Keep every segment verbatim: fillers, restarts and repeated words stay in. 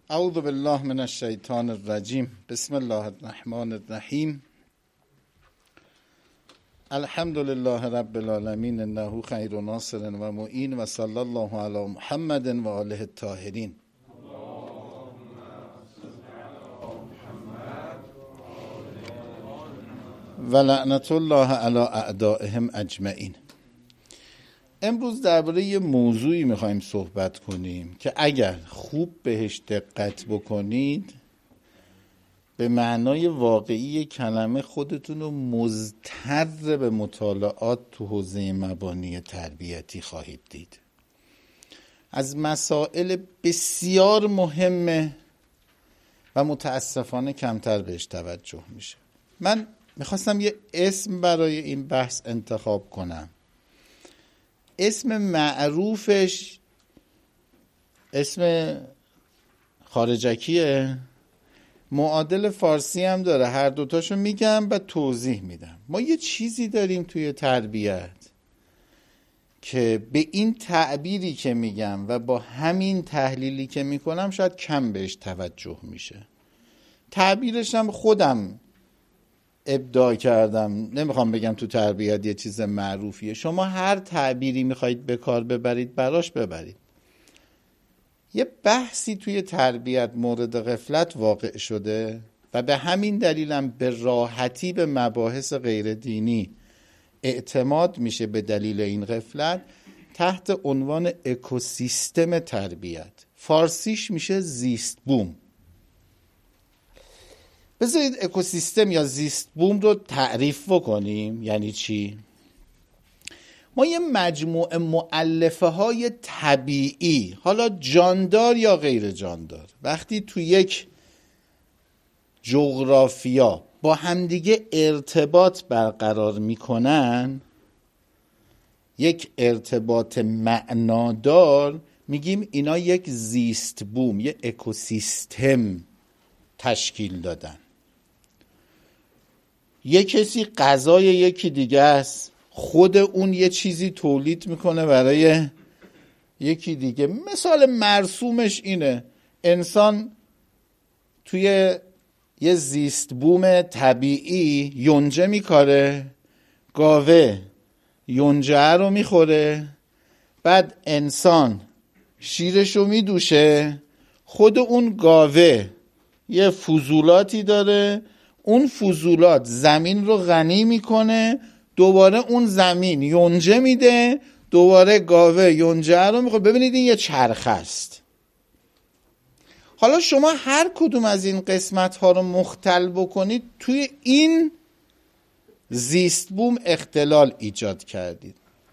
اعوذ بالله من الشیطان الرجیم. بسم الله الرحمن الرحیم. الحمد لله رب العالمین انه خیر ناصر و معین و صلی الله علی محمد و آله الطاهرین. و لعنت الله علی اعدائهم اجمعین. امروز درباره یه موضوعی میخوایم صحبت کنیم که اگر خوب بهش دقت بکنید به معنای واقعی کلمه خودتون رو مضطر به مطالعات تو حوزه مبانی تربیتی خواهید دید. از مسائل بسیار مهمه و متاسفانه کمتر بهش توجه میشه. من میخواستم یه اسم برای این بحث انتخاب کنم. اسم معروفش اسم خارجکیه، معادل فارسی هم داره. هر دوتاشو میگم و توضیح میدم. ما یه چیزی داریم توی تربیت که به این تعبیری که میگم و با همین تحلیلی که میکنم شاید کم بهش توجه میشه. تعبیرش هم خودم ابداع کردم، نمیخوام بگم تو تربیت یه چیز معروفیه. شما هر تعبیری میخواید به کار ببرید براش ببرید. یه بحثی توی تربیت مورد غفلت واقع شده و به همین دلیلم به راحتی به مباحث غیر دینی اعتماد میشه به دلیل این غفلت، تحت عنوان اکوسیستم تربیت. فارسیش میشه زیست بوم. بذارید اکوسیستم یا زیست بوم رو تعریف بکنیم. یعنی چی؟ ما یه مجموعه مؤلفه های طبیعی، حالا جاندار یا غیر جاندار، وقتی تو یک جغرافیا با همدیگه ارتباط برقرار میکنن، یک ارتباط معنادار، میگیم اینا یک زیست بوم، یک اکوسیستم تشکیل دادن. یک کسی غذای یکی دیگه است، خود اون یه چیزی تولید میکنه برای یکی دیگه. مثال مرسومش اینه: انسان توی یه زیست بوم طبیعی یونجه میکاره، گاوه یونجه رو میخوره، بعد انسان شیرشو میدوشه، خود اون گاوه یه فضولاتی داره، اون فضولات زمین رو غنی میکنه، دوباره اون زمین یونجه میده، دوباره گاوه یونجه رو میخوره. ببینید این یه چرخه است. حالا شما هر کدوم از این قسمت ها رو مختل بکنید، توی این زیست بوم اختلال ایجاد کردید.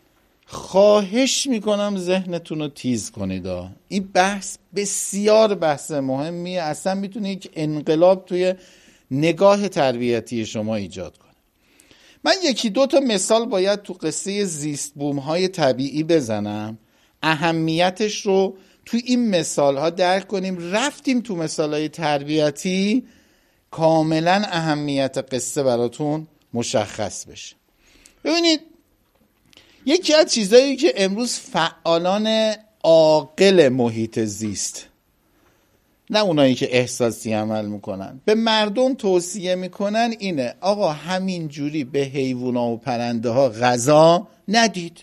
خواهش میکنم ذهنتون رو تیز کنید. این بحث بسیار بحث مهمیه، اصلا میتونه یک انقلاب توی نگاه تربیتی شما ایجاد کنه. من یکی دو تا مثال باید تو قصه زیست بوم های طبیعی بزنم، اهمیتش رو توی این مثال ها درک کنیم. رفتیم تو مثال های تربیتی، کاملا اهمیت قصه براتون مشخص بشه. ببینید، یکی از چیزایی که امروز فعالان عاقل محیط زیست، نه اونایی که احساسی عمل میکنن، به مردم توصیه میکنن اینه: آقا همین جوری به حیوونا و پرنده ها غذا ندید،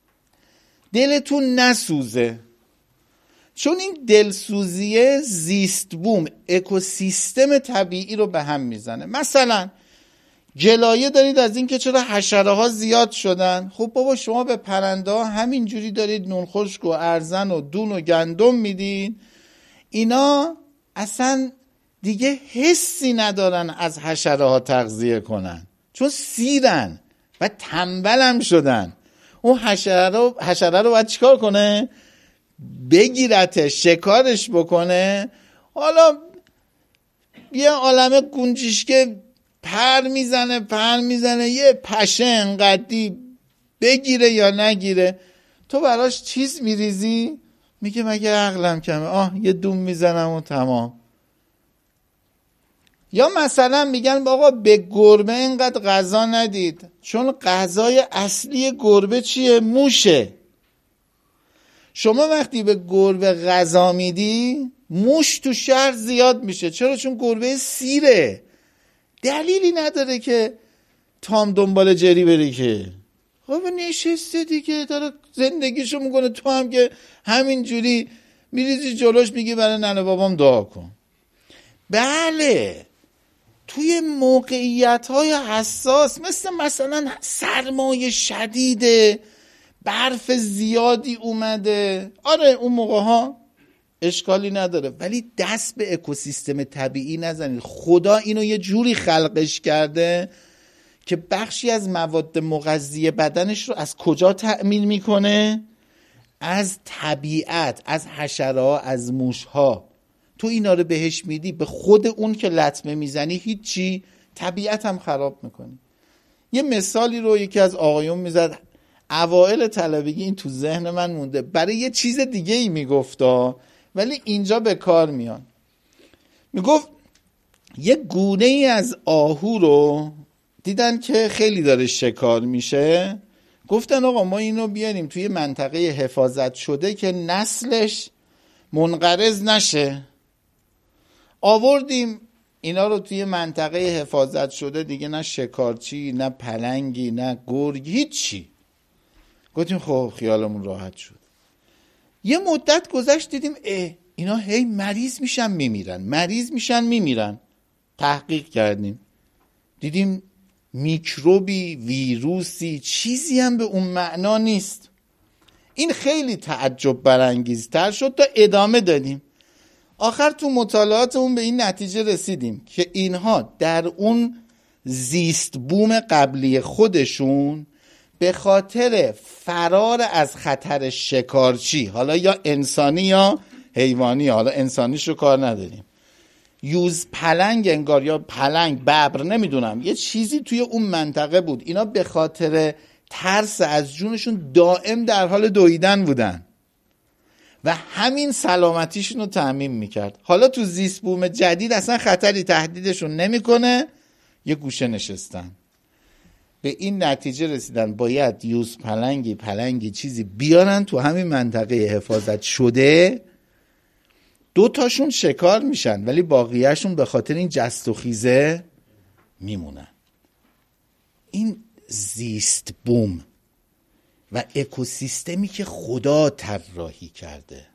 دلتون نسوزه. چون این دلسوزیه زیست بوم، اکوسیستم طبیعی رو به هم میزنه. مثلا جلایه دارید از این که چرا حشره ها زیاد شدن. خب بابا، شما به پرنده ها همین جوری دارید نون خشک و ارزن و دون و گندم میدین، اینا اصلا دیگه حسی ندارن از حشره ها تغذیه کنن، چون سیرن و تنبل هم شدن. اون حشره رو حشره رو باید چیکار کنه؟ بگیرتش، شکارش بکنه. حالا یه عالمه گنجشک پر میزنه پر میزنه یه پشه انقدی بگیره یا نگیره، تو براش چیز میریزی، میگه مگه عقلم کمه، آه یه دوم میزنم و تمام. یا مثلا میگن آقا به گربه اینقدر غذا ندید، چون غذای اصلی گربه چیه؟ موشه. شما وقتی به گربه غذا میدی، موش تو شهر زیاد میشه. چرا؟ چون گربه سیره، دلیلی نداره که تام دنبال جری بری که. خب نشسته دیگه داره زندگیشو میکنه، تو هم که همین جوری میریزی جلوش میگی برای ننه بابام دعا کن. بله توی موقعیت های حساس مثل مثلا سرمایه شدیده، برف زیادی اومده، آره اون موقع ها اشکالی نداره، ولی دست به اکوسیستم طبیعی نزنید. خدا اینو یه جوری خلقش کرده که بخشی از مواد مغذی بدنش رو از کجا تأمین میکنه؟ از طبیعت، از حشره‌ها، از موشها. تو اینا رو بهش میدی، به خود اون که لطمه میزنی هیچی، طبیعت هم خراب میکنی. یه مثالی رو یکی از آقایون میزد اوائل طلبگی، این تو ذهن من مونده، برای یه چیز دیگه ای میگفتا ولی اینجا به کار میان. میگفت یه گونه ای از آهو رو دیدن که خیلی داره شکار میشه، گفتن آقا ما اینو بیاریم توی منطقه حفاظت شده که نسلش منقرض نشه. آوردیم اینا رو توی منطقه حفاظت شده، دیگه نه شکارچی نه پلنگی نه گرگ هیچی. گفتیم خب خیالمون راحت شد. یه مدت گذشت دیدیم اه اینا هی مریض میشن میمیرن، مریض میشن میمیرن. تحقیق کردیم دیدیم میکروبی، ویروسی، چیزی هم به اون معنا نیست. این خیلی تعجب برانگیزتر شد تا ادامه دادیم. آخر تو مطالعاتمون به این نتیجه رسیدیم که اینها در اون زیست بوم قبلی خودشون به خاطر فرار از خطر شکارچی، حالا یا انسانی یا حیوانی، حالا انسانیشو کار نداریم، یوز پلنگ انگار یا پلنگ ببر نمیدونم یه چیزی توی اون منطقه بود، اینا به خاطر ترس از جونشون دائم در حال دویدن بودن و همین سلامتیشون رو تأمین میکرد. حالا تو زیست بوم جدید اصلا خطری تهدیدشون نمیکنه، یه گوشه نشستن. به این نتیجه رسیدن باید یوز پلنگی پلنگی چیزی بیارن تو همین منطقه حفاظت شده. دو تاشون شکار میشن ولی باقیهشون به خاطر این جست و خیزه میمونن. این زیست بوم و اکوسیستمی که خدا طراحی کرده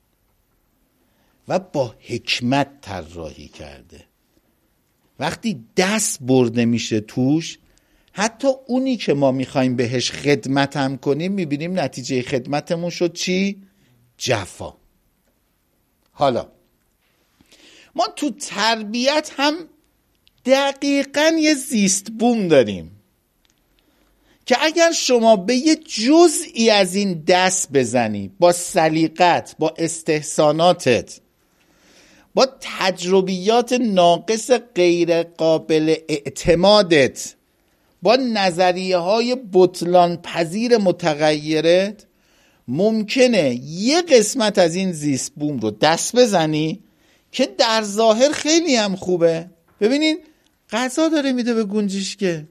و با حکمت طراحی کرده، وقتی دست برده میشه توش، حتی اونی که ما میخوایم بهش خدمت هم کنیم میبینیم نتیجه خدمتمون شد چی؟ جفا. حالا ما تو تربیت هم دقیقاً یه زیست بوم داریم که اگر شما به یه جزئی از این دست بزنی، با سلیقت، با استحساناتت، با تجربیات ناقص غیر قابل اعتمادت، با نظریه های بطلان پذیر متغیرت، ممکنه یه قسمت از این زیست بوم رو دست بزنی که در ظاهر خیلی هم خوبه. ببینین غذا داره میده به گنجشکه،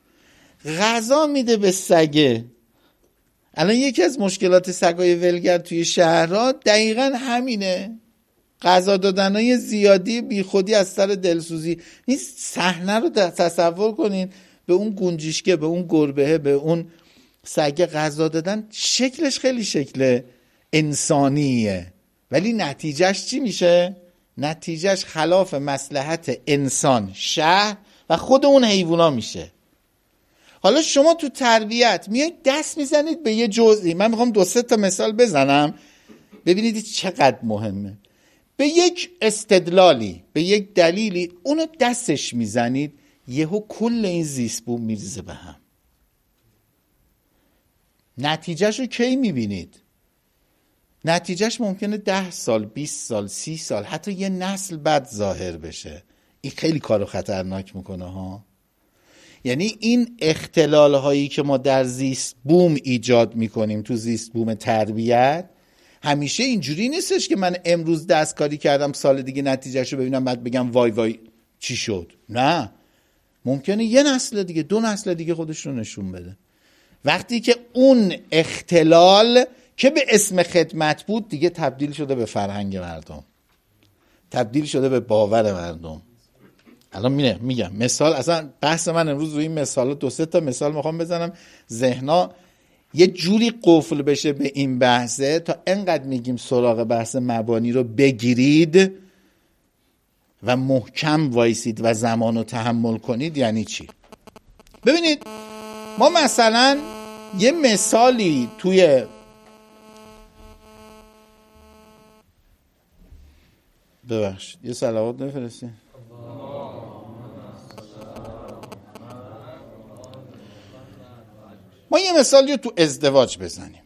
غذا میده به سگه. الان یکی از مشکلات سگای ولگر توی شهرها دقیقاً همینه، غذا دادنای زیادی بی خودی از سر دلسوزی. این صحنه رو تصور کنین، به اون گنجشکه، به اون گربه، به اون سگ غذا دادن، شکلش خیلی شکل انسانیه ولی نتیجهش چی میشه؟ نتیجهش خلاف مصلحت انسان، شهر و خود اون حیوونا میشه. حالا شما تو تربیت میایید دست میزنید به یه جزئی. من میخوام دو سه تا مثال بزنم ببینید چقدر مهمه. به یک استدلالی، به یک دلیلی اونو دستش میزنید، یهو کل این زیست بوم میریزه به هم. نتیجهشو کی میبینید؟ نتیجهش ممکنه ده سال، بیست سال، سی سال، حتی یه نسل بعد ظاهر بشه. این خیلی کارو خطرناک میکنه ها. یعنی این اختلال هایی که ما در زیست بوم ایجاد میکنیم تو زیست بوم تربیت، همیشه اینجوری نیستش که من امروز دستکاری کردم سال دیگه نتیجهشو ببینم بعد بگم وای وای چی شد. نه، ممکنه یه نسل دیگه، دو نسل دیگه خودش رو نشون بده. وقتی که اون اختلال که به اسم خدمت بود دیگه تبدیل شده به فرهنگ مردم. تبدیل شده به باور مردم. الان میگم میگم مثال، اصلا بحث من امروز روی این مثال، دو سه تا مثال میخوام بزنم ذهنا یه جوری قفل بشه به این بحثه تا انقدر میگیم سراغ بحث مبانی رو بگیرید و محکم وایسید و زمان رو تحمل کنید. یعنی چی؟ ببینید ما مثلا یه مثالی توی ببخشید یه صلوات نفرستین. ما یه مثالی رو تو ازدواج بزنیم.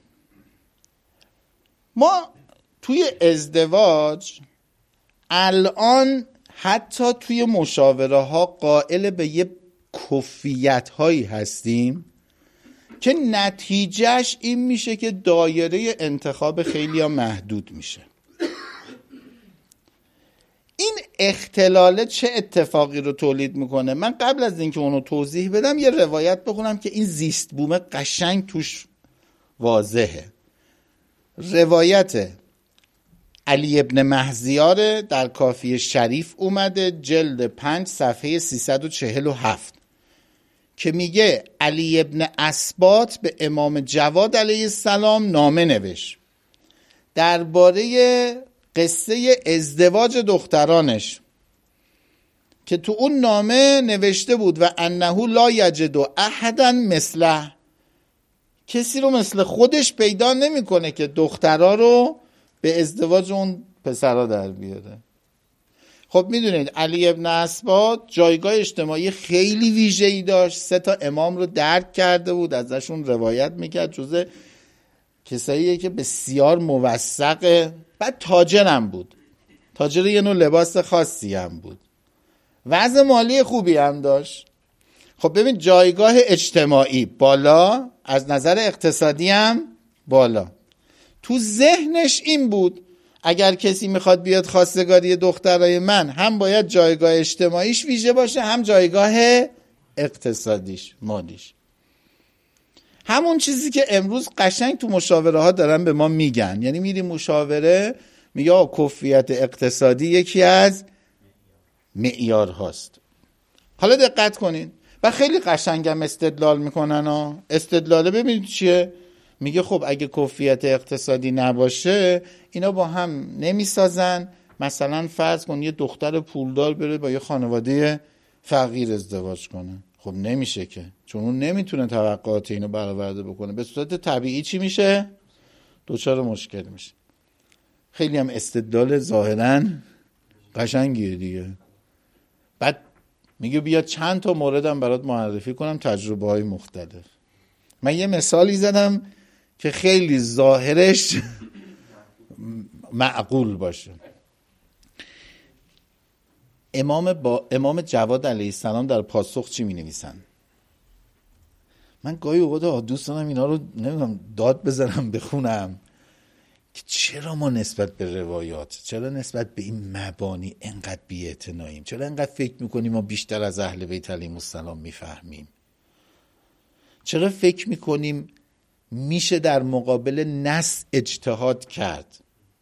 ما توی ازدواج الان حتی توی مشاوره ها قائل به یه کفیت هایی هستیم که نتیجهش این میشه که دایره انتخاب خیلی ها محدود میشه. این اختلاله چه اتفاقی رو تولید میکنه؟ من قبل از اینکه اونو توضیح بدم یه روایت بخونم که این زیست بومه قشنگ توش واضحه. روایت علی ابن مهزیار در کافی شریف اومده، جلد پنج صفحه سیصد و چهل و هفت، که میگه علی ابن اسباط به امام جواد علیه السلام نامه نوشت درباره قصه ازدواج دخترانش که تو اون نامه نوشته بود و انه لا یجد احدا مثله، کسی رو مثل خودش پیدا نمیکنه که دخترها رو به ازدواج اون پسرها در بیاره. خب میدونید علی ابن اسباط جایگاه اجتماعی خیلی ویژه‌ای داشت، سه تا امام رو درک کرده بود، ازشون روایت میکرد، جزء کساییه که بسیار موثقه. بعد تاجرم بود، تاجر یه نوع لباس خاصی هم بود، وضع مالی خوبی هم داشت. خب ببین جایگاه اجتماعی بالا، از نظر اقتصادی هم بالا. تو ذهنش این بود اگر کسی میخواد بیاد خواستگاری دخترای من، هم باید جایگاه اجتماعیش ویژه باشه، هم جایگاه اقتصادیش مالیش. همون چیزی که امروز قشنگ تو مشاوره ها دارن به ما میگن. یعنی میری مشاوره میگه کفیت اقتصادی یکی از معیار هاست. حالا دقت کنین و خیلی قشنگم استدلال میکنن ها. استدلاله ببینید چیه؟ میگه خب اگه کفیت اقتصادی نباشه اینا با هم نمیسازن. مثلا فرض کن یه دختر پولدار بره با یه خانواده فقیر ازدواج کنه، خب نمیشه که، چون اون نمیتونه توقعات اینو برآورده بکنه. به صورت طبیعی چی میشه؟ دوچار مشکل میشه. خیلی هم استدلال ظاهراً قشنگیه دیگه. بعد میگه بیا چند تا موردم برات معرفی کنم، تجربه های مختلف. من یه مثالی زدم که خیلی ظاهرش معقول باشه. امام با امام جواد علیه السلام در پاسخ چی می نویسن؟ من گاهی اوقات دوست دارم اینا رو نمیدونم داد بزنم بخونم که چرا ما نسبت به روایات، چرا نسبت به این مبانی انقدر بی‌اعتناییم، چرا انقدر فکر میکنیم ما بیشتر از اهل بیت علیهم السلام میفهمیم، چرا فکر میکنیم میشه در مقابل نص اجتهاد کرد.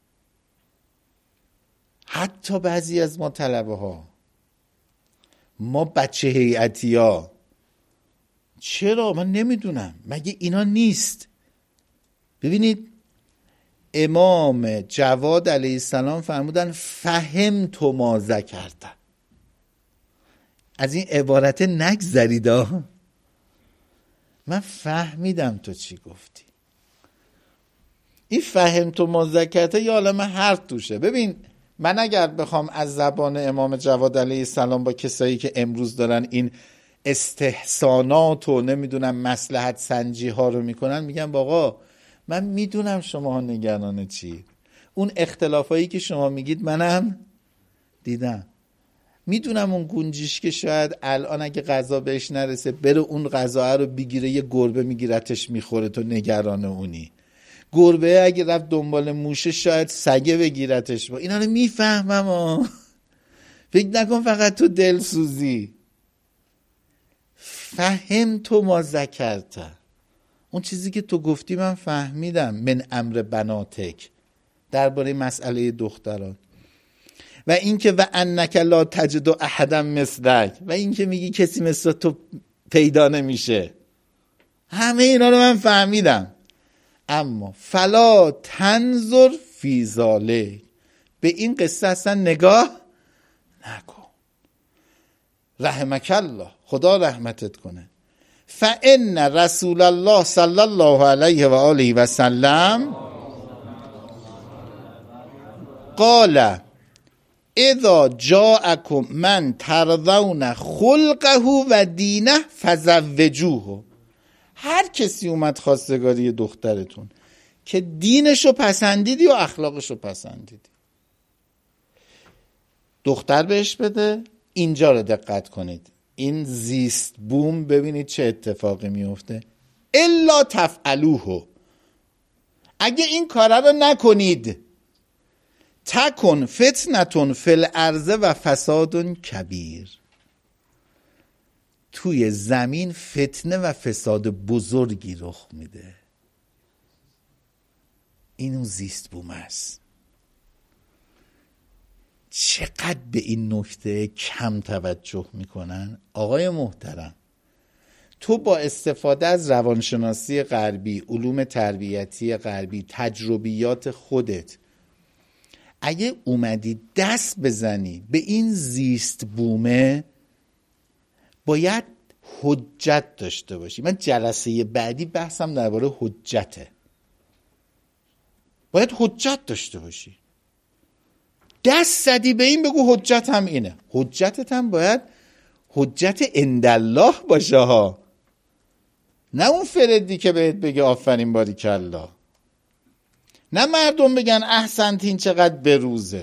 حتی بعضی از ما طلبه ها، ما بچه هیئتی ها، چرا؟ من نمیدونم، مگه اینا نیست؟ ببینید امام جواد علیه السلام فرمودن فهمت ما ذکرت. از این عبارت نگذرید ها. من فهمیدم تو چی گفتی. این فهمت ما ذکرت یه عالمه حرف توشه. ببین من اگر بخوام از زبان امام جواد علیه السلام با کسایی که امروز دارن این استحسانات و نمیدونم مصلحت سنجی ها رو میکنن، میگم آقا من میدونم شما نگران چی، اون اختلافایی که شما میگید منم دیدم، میدونم اون گنجیش که شاید الان اگه غذا بهش نرسه بره اون غذا رو بگیره، یه گربه میگیرتش میخوره، تو نگران اونی. گربه اگه رفت دنبال موشه شاید سگه بگیرتش. با اینا رو میفهمم ها. فکر نکن فقط تو دلسوزی. فهم تو ما ذکرت، اون چیزی که تو گفتی من فهمیدم. من امر بناتک، درباره مسئله دختران. و اینکه و انک لا تجد احدا مثلک، و اینکه میگی کسی مثل تو پیدا نمیشه. همه اینا رو من فهمیدم، اما فلا تنظر فی ذلک، به این قصه اصلا نگاه نکن. رحمک الله، خدا رحمتت کنه. فان رسول الله صلی الله علیه و آله و سلم قال اذا جاءکم من ترضون خلقه و دینه فزوجوه. هر کسی اومد خواستگاری دخترتون که دینشو پسندیدی و اخلاقشو پسندیدی، دختر بهش بده. اینجا رو دقت کنید، این زیست بوم، ببینید چه اتفاقی میفته. الا تفعلوه، اگه این کاره رو نکنید، تکن فتنتون فی الارض و فساد کبیر، توی زمین فتنه و فساد بزرگی رخ میده. اینو زیست بوم است. چقدر به این نکته کم توجه میکنن. آقای محترم، تو با استفاده از روانشناسی غربی، علوم تربیتی غربی، تجربیات خودت، اگه اومدی دست بزنی به این زیست بومه، باید حجت داشته باشی. من جلسه بعدی بحثم درباره حجته. باید حجت داشته باشی. دست زدی به این، بگو حجت هم اینه. حجتت هم باید حجت عندالله باشه ها، نه اون فردی که بهت بگه آفرین باریکالله، نه مردم بگن احسنتین چقدر بروزه.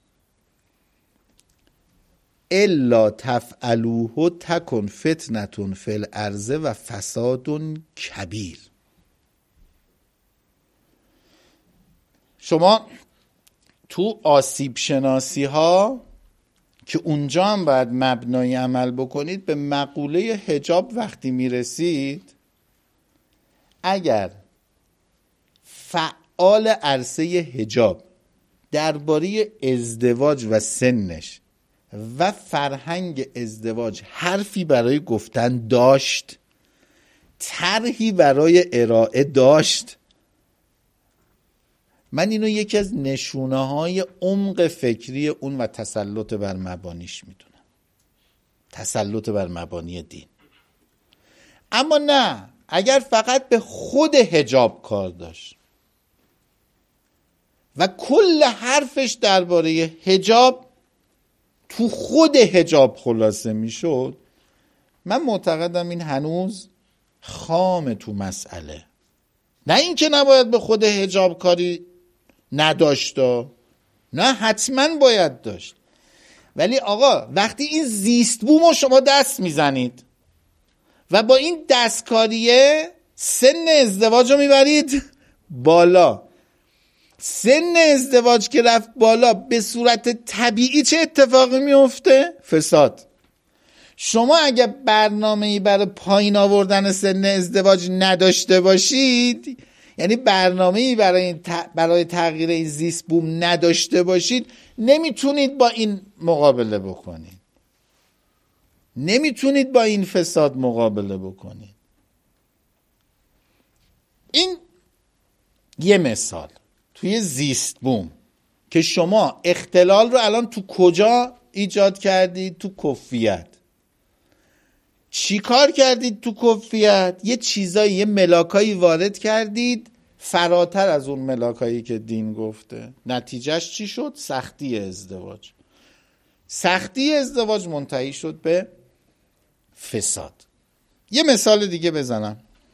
الا تفعلوه تکن فتنتون فی الارض و فساد کبیر. شما تو آسیب شناسی ها که اونجا هم باید مبنای عمل بکنید، به مقوله حجاب وقتی میرسید، اگر فعال عرصه حجاب درباره ازدواج و سنش و فرهنگ ازدواج حرفی برای گفتن داشت، طرحی برای ارائه داشت، من اینو یکی از نشونه های عمق فکری اون و تسلط بر مبانیش میدونم، تسلط بر مبانی دین. اما نه، اگر فقط به خود حجاب کار داشت و کل حرفش درباره حجاب تو خود حجاب خلاصه میشد، من معتقدم این هنوز خام تو مسئله. نه اینکه نباید به خود حجاب کاری نداشت، نه حتما باید داشت، ولی آقا وقتی این زیست بومو شما دست میزنید و با این دستکاریه سن ازدواج رو میبرید بالا، سن ازدواج که رفت بالا، به صورت طبیعی چه اتفاقی میفته؟ فساد. شما اگه برنامه‌ای برای پایین آوردن سن ازدواج نداشته باشید، یعنی برنامه‌ای برای برای تغییر این زیست بوم نداشته باشید، نمیتونید با این مقابله بکنید، نمیتونید با این فساد مقابله بکنید. این یه مثال توی زیست بوم که شما اختلال رو الان تو کجا ایجاد کردید؟ تو کفیت. چی کار کردید تو کفیت؟ یه چیزایی، یه ملاکایی وارد کردید فراتر از اون ملاکایی که دین گفته. نتیجهش چی شد؟ سختی ازدواج. سختی ازدواج منتهی شد به فساد. یه مثال دیگه بزنم.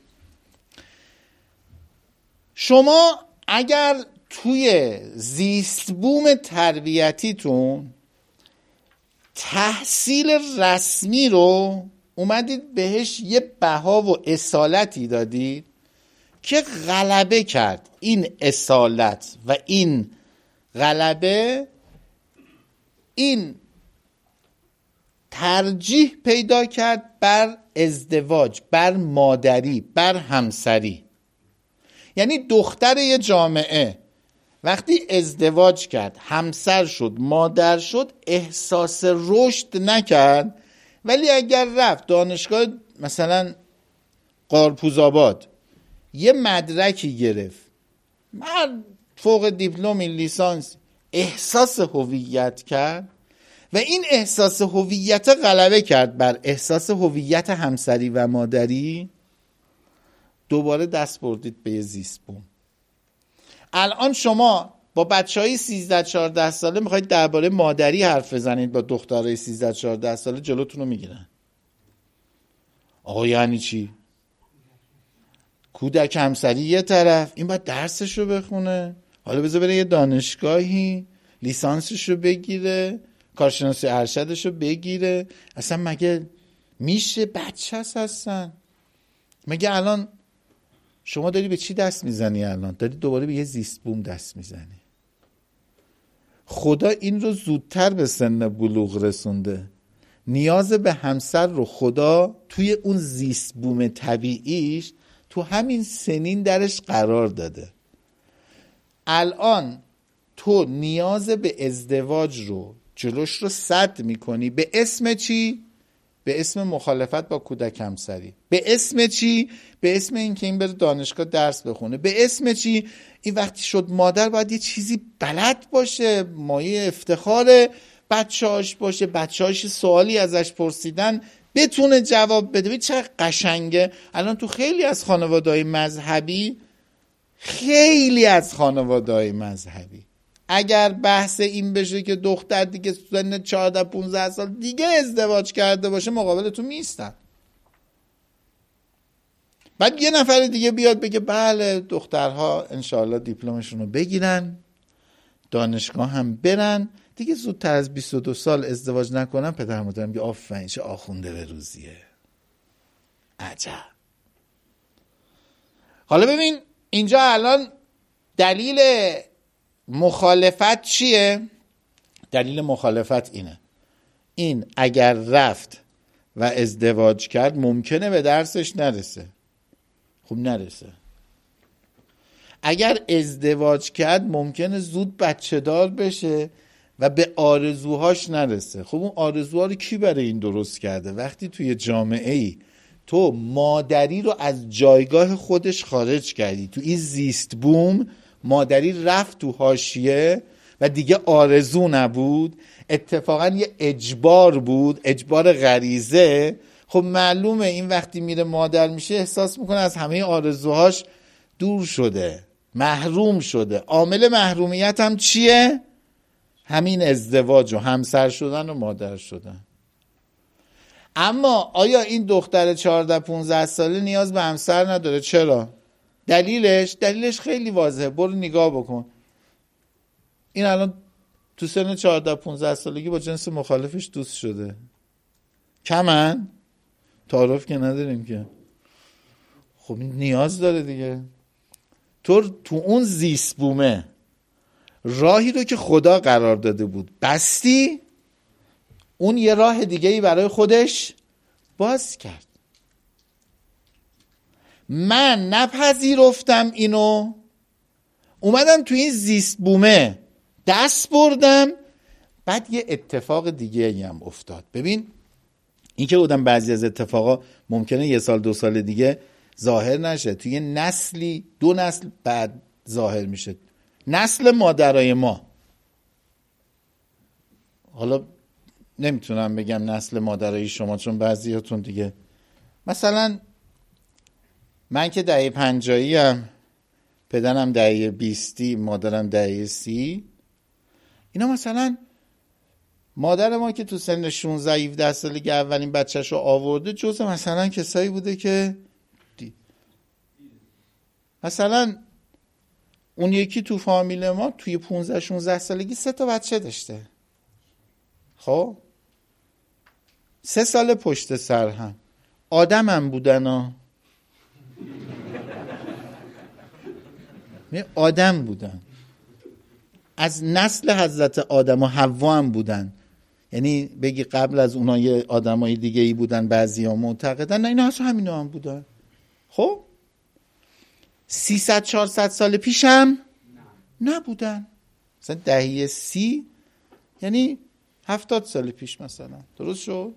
شما اگر توی زیست بوم تربیتیتون تحصیل رسمی رو اومدید بهش یه بها و اصالتی دادید که غلبه کرد، این اصالت و این غلبه، این ترجیح پیدا کرد بر ازدواج، بر مادری، بر همسری. یعنی دختر یه جامعه وقتی ازدواج کرد، همسر شد، مادر شد، احساس رشد نکرد. ولی اگر رفت دانشگاه مثلا قارپوزآباد یه مدرکی گرفت، من فوق دیپلمی لیسانس، احساس هویت کرد و این احساس هویت غلبه کرد بر احساس هویت همسری و مادری، دوباره دست بردید به یه زیست بوم. الان شما با بچهای سیزده چهارده ساله میخواید درباره مادری حرف بزنید، با دخترای سیزده چهارده ساله جلوتون رو میگیرن. آقا یعنی چی؟ کودک همسری یه طرف، این باید درسش رو بخونه، حالا بذار بره یه دانشگاهی لیسانسش رو بگیره، کارشناسی ارشدش رو بگیره. اصلا مگه میشه؟ بچه هست هستن. مگه الان شما داری به چی دست میزنی؟ الان داری دوباره به یه زیست بوم دست میزنی. خدا این رو زودتر به سن بلوغ رسونده. نیاز به همسر رو خدا توی اون زیست بوم طبیعیش تو همین سنین درش قرار داده. الان تو نیاز به ازدواج رو جلوش رو سد میکنی. به اسم چی؟ به اسم مخالفت با کودک همسری. به اسم چی؟ به اسم این که این بره دانشگاه درس بخونه. به اسم چی؟ این وقتی شد مادر باید یه چیزی بلد باشه، مایه افتخار بچه‌هاش باشه، بچه‌هاش سوالی ازش پرسیدن بتونه جواب بده. چه قشنگه. الان تو خیلی از خانواده‌های مذهبی، خیلی از خانواده‌های مذهبی اگر بحث این بشه که دختر دیگه سن چهارده پانزده سال دیگه ازدواج کرده باشه، مقابلتون میستن. بعد یه نفر دیگه بیاد بگه بله دخترها انشاءالله دیپلمشون رو بگیرن، دانشگاه هم برن، دیگه زودتر از بیست و دو سال ازدواج نکنن. پدر مادرم میگه آفرین چه آخونده به روزیه. عجب. حالا ببین اینجا الان دلیل مخالفت چیه؟ دلیل مخالفت اینه، این اگر رفت و ازدواج کرد ممکنه به درسش نرسه. خب نرسه. اگر ازدواج کرد ممکنه زود بچه دار بشه و به آرزوهاش نرسه. خب اون آرزوها رو کی برای این درست کرده؟ وقتی توی جامعه ای تو مادری رو از جایگاه خودش خارج کردی، تو این زیست بوم مادری رفت تو حاشیه و دیگه آرزو نبود، اتفاقا یه اجبار بود، اجبار غریزه. خب معلومه این وقتی میره مادر میشه احساس میکنه از همه آرزوهاش دور شده، محروم شده. عامل محرومیت هم چیه؟ همین ازدواج و همسر شدن و مادر شدن. اما آیا این دختر چهارده پانزده ساله نیاز به همسر نداره؟ چرا؟ دلیلش دلیلش خیلی واضحه. برو نگاه بکن. این الان تو سن چهارده پانزده سالگی با جنس مخالفش دوست شده. کمن؟ تعارف که نداریم که. خب نیاز داره دیگه. تو تو اون زیست بومه راهی رو که خدا قرار داده بود بستی، اون یه راه دیگه ای برای خودش باز کرد. من نپذیرفتم اینو، اومدم تو این زیست بومه دست بردم. بعد یه اتفاق دیگه ای هم افتاد. ببین این که بودم بعضی از اتفاقا ممکنه یه سال دو سال دیگه ظاهر نشه، توی نسلی دو نسل بعد ظاهر میشه. نسل مادرای ما، حالا نمیتونم بگم نسل مادرای شما چون بعضیاتون دیگه، مثلا من که دهه پنجایی هم، پدرم دهه بیستی، مادرم دهه سی. اینا مثلا مادر ما که تو سن شانزده هفده سالگی اولین بچهش رو آورده جزء مثلا کسایی بوده که دی. مثلا اون یکی تو فامیل ما توی پانزده شانزده سالگی سه تا بچه داشته. خب سه سال پشت سر هم آدم هم بودن ها. آدم بودن، از نسل حضرت آدم و حوا هم بودن. یعنی بگی قبل از اونها یه آدمای دیگه ای بودن، بعضی ها معتقدن نه اینا اصلا همینا هم بودن. خب سیصد چهارصد سال پیشم نبودن. مثلا دهه سی یعنی هفتاد سال پیش مثلا، درست شد؟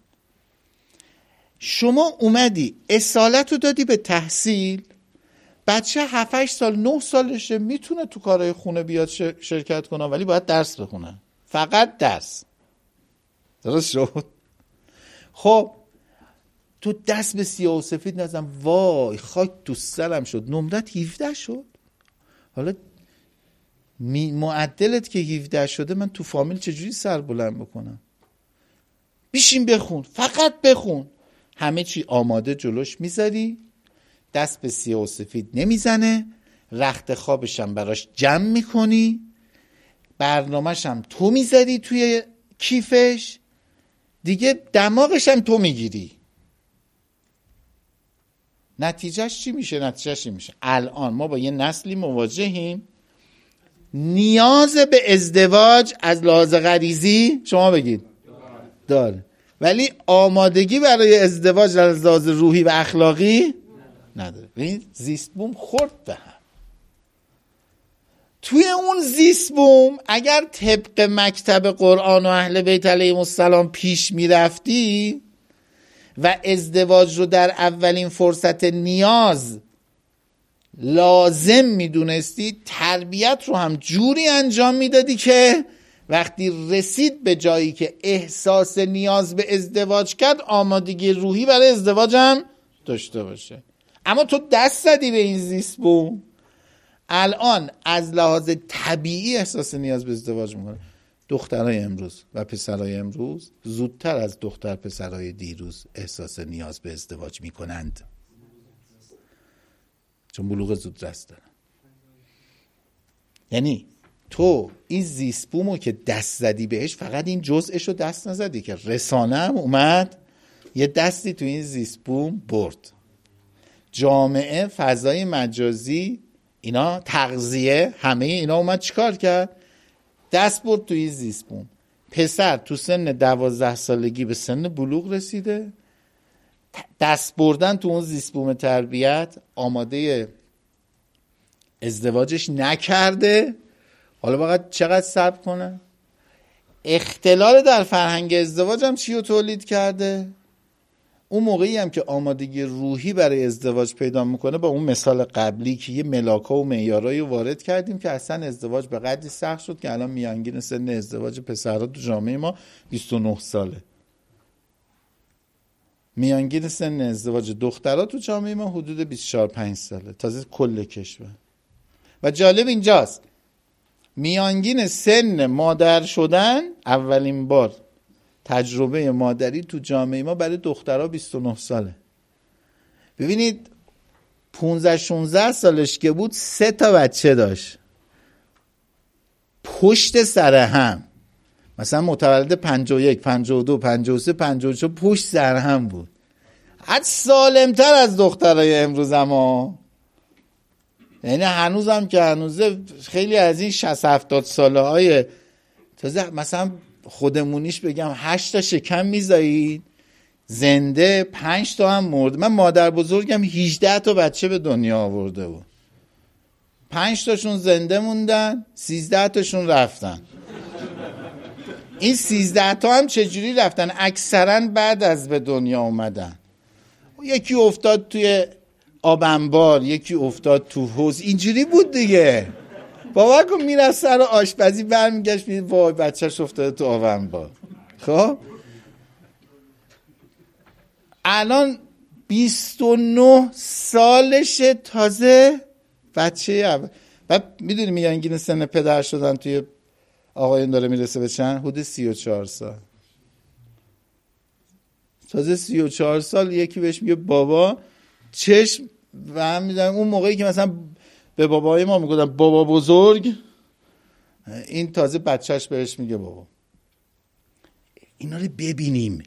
شما اومدی اصالت رو دادی به تحصیل، بچه هفت هشت سال نه سالشه میتونه تو کارهای خونه بیاد شرکت کنه، ولی باید درس بخونه، فقط درس، درست شد؟ خب تو دست به سیاه و سفید نزن، وای خاک تو سرم شد نمرت هفده شد، حالا معدلت که هفده شده من تو فامیل چجوری سر بلند بکنم؟ بیشین بخون، فقط بخون، همه چی آماده جلوش میذاری، دست به سیاه و سفید نمیزنه، رخت خوابش هم براش جمع میکنی، برنامه‌ش هم تو میذاری توی کیفش، دیگه دماغش هم تو میگیری. نتیجهش چی میشه؟ نتیجهش چی میشه؟ الان ما با یه نسلی مواجهیم نیاز به ازدواج از لحاظ غریزی شما بگید داره، ولی آمادگی برای ازدواج از لحاظ روحی و اخلاقی نداره. این زیست بوم خورد به هم. توی اون زیست بوم اگر طبق مکتب قرآن و اهل بیت علیهم السلام پیش میرفتی و ازدواج رو در اولین فرصت نیاز لازم میدونستی، تربیت رو هم جوری انجام میدادی که وقتی رسید به جایی که احساس نیاز به ازدواج کرد آمادگی روحی برای ازدواج هم داشته باشه. اما تو دست زدی به این زیست بوم، الان از لحاظ طبیعی احساس نیاز به ازدواج میکنه. دخترای امروز و پسرای امروز زودتر از دختر پسرای دیروز احساس نیاز به ازدواج میکنند، چون بلوغ زودرس دارن. یعنی تو این زیست بومو که دست زدی بهش، فقط این جزءشو دست نزدی که رسانه هم اومد یه دستی تو این زیست بوم برد. جامعه، فضای مجازی، اینا تغذیه، همه اینا اومد چیکار کرد؟ دست برد توی زیست بوم. پسر تو سن دوازده سالگی به سن بلوغ رسیده، دست بردن تو اون زیست بوم تربیت، آماده ازدواجش نکرده، حالا باید چقدر صبر کنه؟ اختلال در فرهنگ ازدواج هم چی رو تولید کرده؟ اون موقعی هم که آمادگی روحی برای ازدواج پیدا میکنه، با اون مثال قبلی که یه ملاکا و معیارایی وارد کردیم که اصلا ازدواج به قدری سخت شد که الان میانگین سن ازدواج پسرها تو جامعه ما بیست و نه ساله، میانگین سن ازدواج دخترها تو جامعه ما حدود بیست و چهار پنج ساله، تازه کل کشور. و جالب اینجاست میانگین سن مادر شدن، اولین بار تجربه مادری تو جامعه ما برای دخترها بیست و نه ساله. ببینید پانزده شانزده سالش که بود سه تا بچه داشت پشت سر هم، مثلا متولد پنجاه و یک، پنجاه و دو، پنجاه و سه، پنجاه و چهار پشت سر هم بود. حد سالمتر از دخترای امروز هم، یعنی هنوزم که هنوزه خیلی از این شصت هفتاد ساله های تازه مثلا خودمونیش بگم هشت تا شکم میزایید زنده، پنج تا هم مرد. من مادر بزرگم هجده تا بچه به دنیا آورده بود، پنج تاشون زنده موندن، سیزده تاشون رفتن. این سیزده تا هم چجوری رفتن؟ اکثرا بعد از به دنیا اومدن. یکی افتاد توی آب انبار، یکی افتاد تو حوض، اینجوری بود دیگه. بابا کن میرفت سر آشپزی برمیگشت میدید وای بچهش افتاده تو آب انبار. خب الان بیست و نه سالشه تازه بچه اول. بعد میدونی میانگین سن پدر شدن توی آقایون داره میرسه به چند؟ حدود سی و چهار سال. تازه سی و چهار سال یکی بهش میگه بابا، چشم و هم میدن. اون موقعی که مثلا به بابای ما میگفتن بابا بزرگ، این تازه بچهش بهش میگه بابا. اینا رو ببینیم،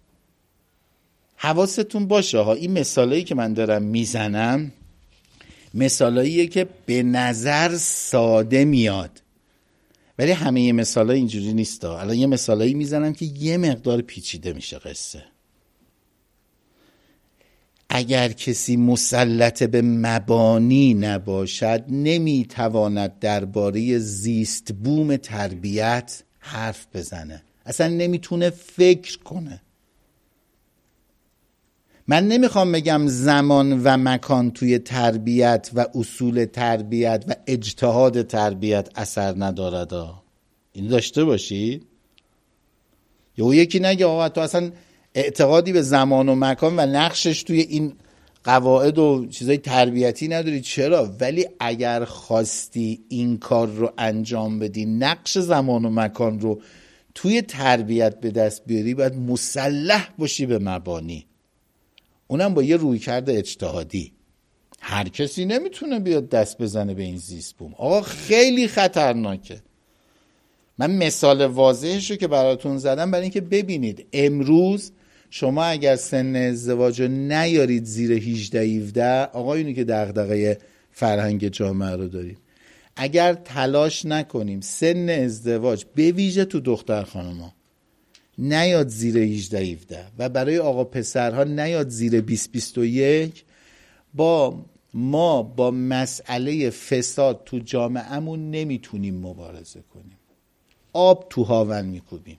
حواستون باشه ها. این مثالایی که من دارم میزنم مثالاییه که به نظر ساده میاد، ولی همه مثالای اینجوری نیست ها. الان یه مثالایی میزنم که یه مقدار پیچیده میشه قصه. اگر کسی مسلط به مبانی نباشد نمیتواند درباره زیست بوم تربیت حرف بزنه، اصلا نمیتونه فکر کنه. من نمیخوام بگم زمان و مکان توی تربیت و اصول تربیت و اجتهاد تربیت اثر ندارد، این داشته باشید. یا یکی نگه آقا تو اصلا اعتقادی به زمان و مکان و نقشش توی این قواعد و چیزای تربیتی نداری. چرا؟ ولی اگر خواستی این کار رو انجام بدی، نقش زمان و مکان رو توی تربیت به دست بیاری، باید مسلح باشی به مبانی، اونم با یه رویکرد اجتهادی. هر کسی نمیتونه بیاد دست بزنه به این زیست بوم. آقا خیلی خطرناکه. من مثال واضحش رو که براتون زدم برای اینکه ببینید امروز شما اگر سن ازدواج رو نیارید زیر هجده هفده، آقا اینی که دغدغه فرهنگ جامعه رو دارید، اگر تلاش نکنیم سن ازدواج به ویژه تو دختر خانما نیاد زیر هجده هفده و برای آقا پسرها نیاد زیر بیست بیست و یک، با ما با مسئله فساد تو جامعهمون نمیتونیم مبارزه کنیم. آب تو هاون میکوبیم.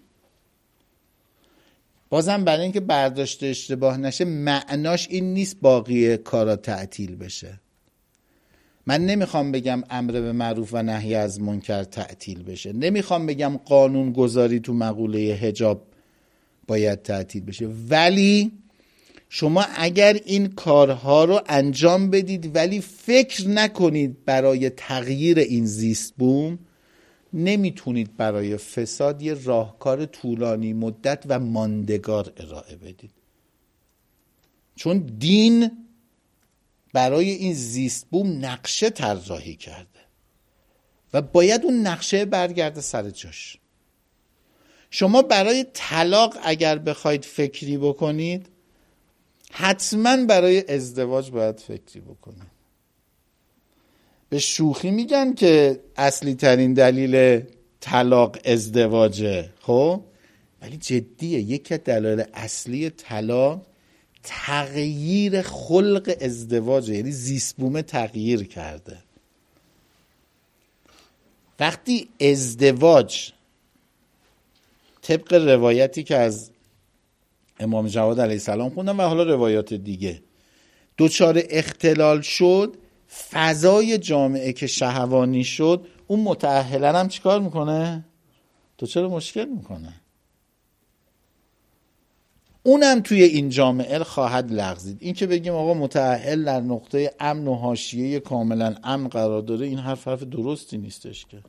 بازم برای اینکه برداشت اشتباه نشه، معناش این نیست باقی کارا تعطیل بشه. من نمیخوام بگم امر به معروف و نهی از منکر تعطیل بشه، نمیخوام بگم قانون گذاری تو مقوله حجاب باید تعطیل بشه، ولی شما اگر این کارها رو انجام بدید ولی فکر نکنید برای تغییر این زیست بوم، نمیتونید برای فساد یه راهکار طولانی مدت و ماندگار ارائه بدید. چون دین برای این زیست بوم نقشه طراحی کرده و باید اون نقشه برگرده سر جاش. شما برای طلاق اگر بخواید فکری بکنید، حتما برای ازدواج باید فکری بکنید. به شوخی میگن که اصلی ترین دلیل طلاق ازدواجه، خب ولی جدیه. یکی از دلایل اصلی طلاق تغییر خلق ازدواجه، یعنی زیست بوم تغییر کرده. وقتی ازدواج طبق روایتی که از امام جواد علیه السلام خوندم و حالا روایات دیگه دچار اختلال شد، فضای جامعه که شهوانی شد، اون متأهلا هم چیکار میکنه؟ دچار مشکل میکنه. اونم توی این جامعه خواهد لغزید. این که بگیم آقا متأهل در نقطه امن و حاشیه کاملا امن قرار داره، این حرف حرف درستی نیستش. که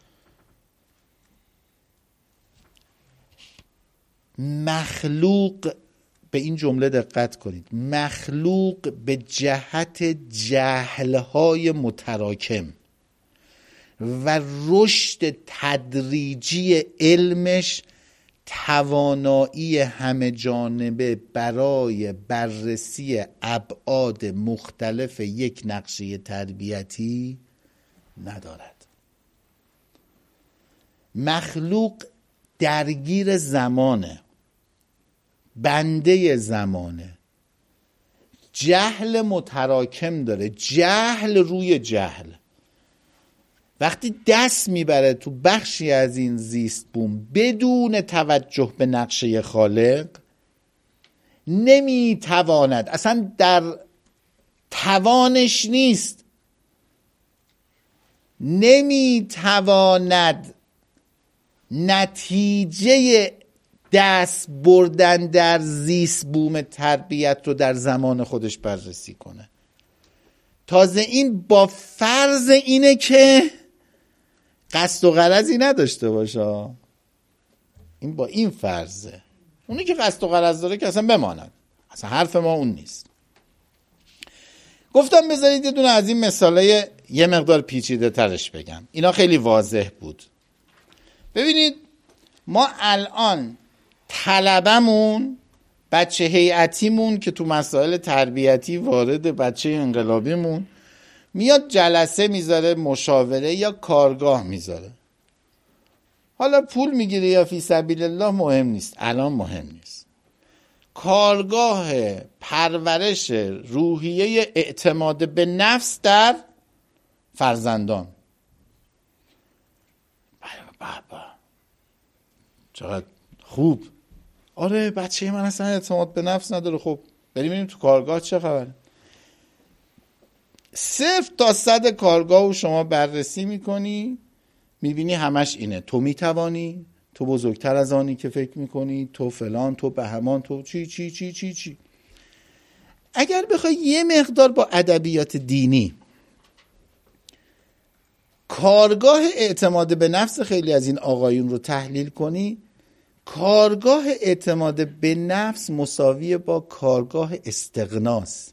مخلوق، به این جمله دقت کنید، مخلوق به جهت جهلهای متراکم و رشد تدریجی علمش توانایی همه جانبه برای بررسی ابعاد مختلف یک نقشه تربیتی ندارد. مخلوق درگیر زمانه، بنده زمانه، جهل متراکم داره، جهل روی جهل. وقتی دست میبره تو بخشی از این زیست بوم بدون توجه به نقشه خالق، نمیتواند، اصلا در توانش نیست، نمیتواند نتیجه دست بردن در زیست بوم تربیت رو در زمان خودش بررسی کنه. تازه این با فرض اینه که قصد و غرضی نداشته باشه. این با این فرضه. اونی که قصد و غرض داره که اصلا بماند، اصلا حرف ما اون نیست. گفتم بذارید یه دونه از این مثالای یه مقدار پیچیده ترش بگم. اینا خیلی واضح بود. ببینید ما الان طلبمون، بچه هیئتیمون که تو مسائل تربیتی وارد، بچه انقلابیمون میاد جلسه میذاره، مشاوره یا کارگاه میذاره. حالا پول میگیره یا فی سبیل الله مهم نیست، الان مهم نیست. کارگاه پرورش روحیه اعتماد به نفس در فرزندان. بابا چقدر خوب. آره بچه من اصلا اعتماد به نفس نداره. خب بریم ببینیم تو کارگاه چه خبره. صفر تا صد کارگاه رو شما بررسی میکنی، میبینی همش اینه: تو میتوانی، تو بزرگتر از آنی که فکر میکنی، تو فلان، تو بهمان، تو چی چی چی چی چی. اگر بخوای یه مقدار با ادبیات دینی کارگاه اعتماد به نفس خیلی از این آقایون رو تحلیل کنی، کارگاه اعتماد به نفس مساویه با کارگاه استغناست.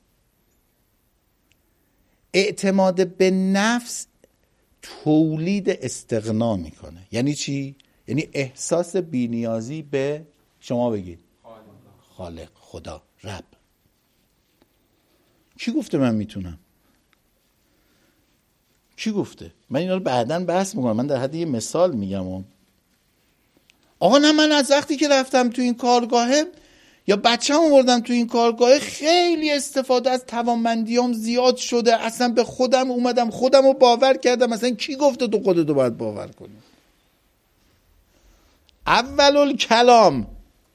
اعتماد به نفس تولید استغنا میکنه. یعنی چی؟ یعنی احساس بی‌نیازی به، شما بگید، خالق، خدا، رب. کی گفته من میتونم؟ کی گفته؟ من اینا رو بعداً بحث میکنم. من در حد یه مثال میگم. آقا نه، من از وقتی که رفتم تو این کارگاهه یا بچه‌م آوردم تو این کارگاه، خیلی استفاده از توانمندیام زیاد شده. اصلا به خودم اومدم، خودم رو باور کردم. اصلا کی گفته تو خودتو باید باور کنی؟ اول کلام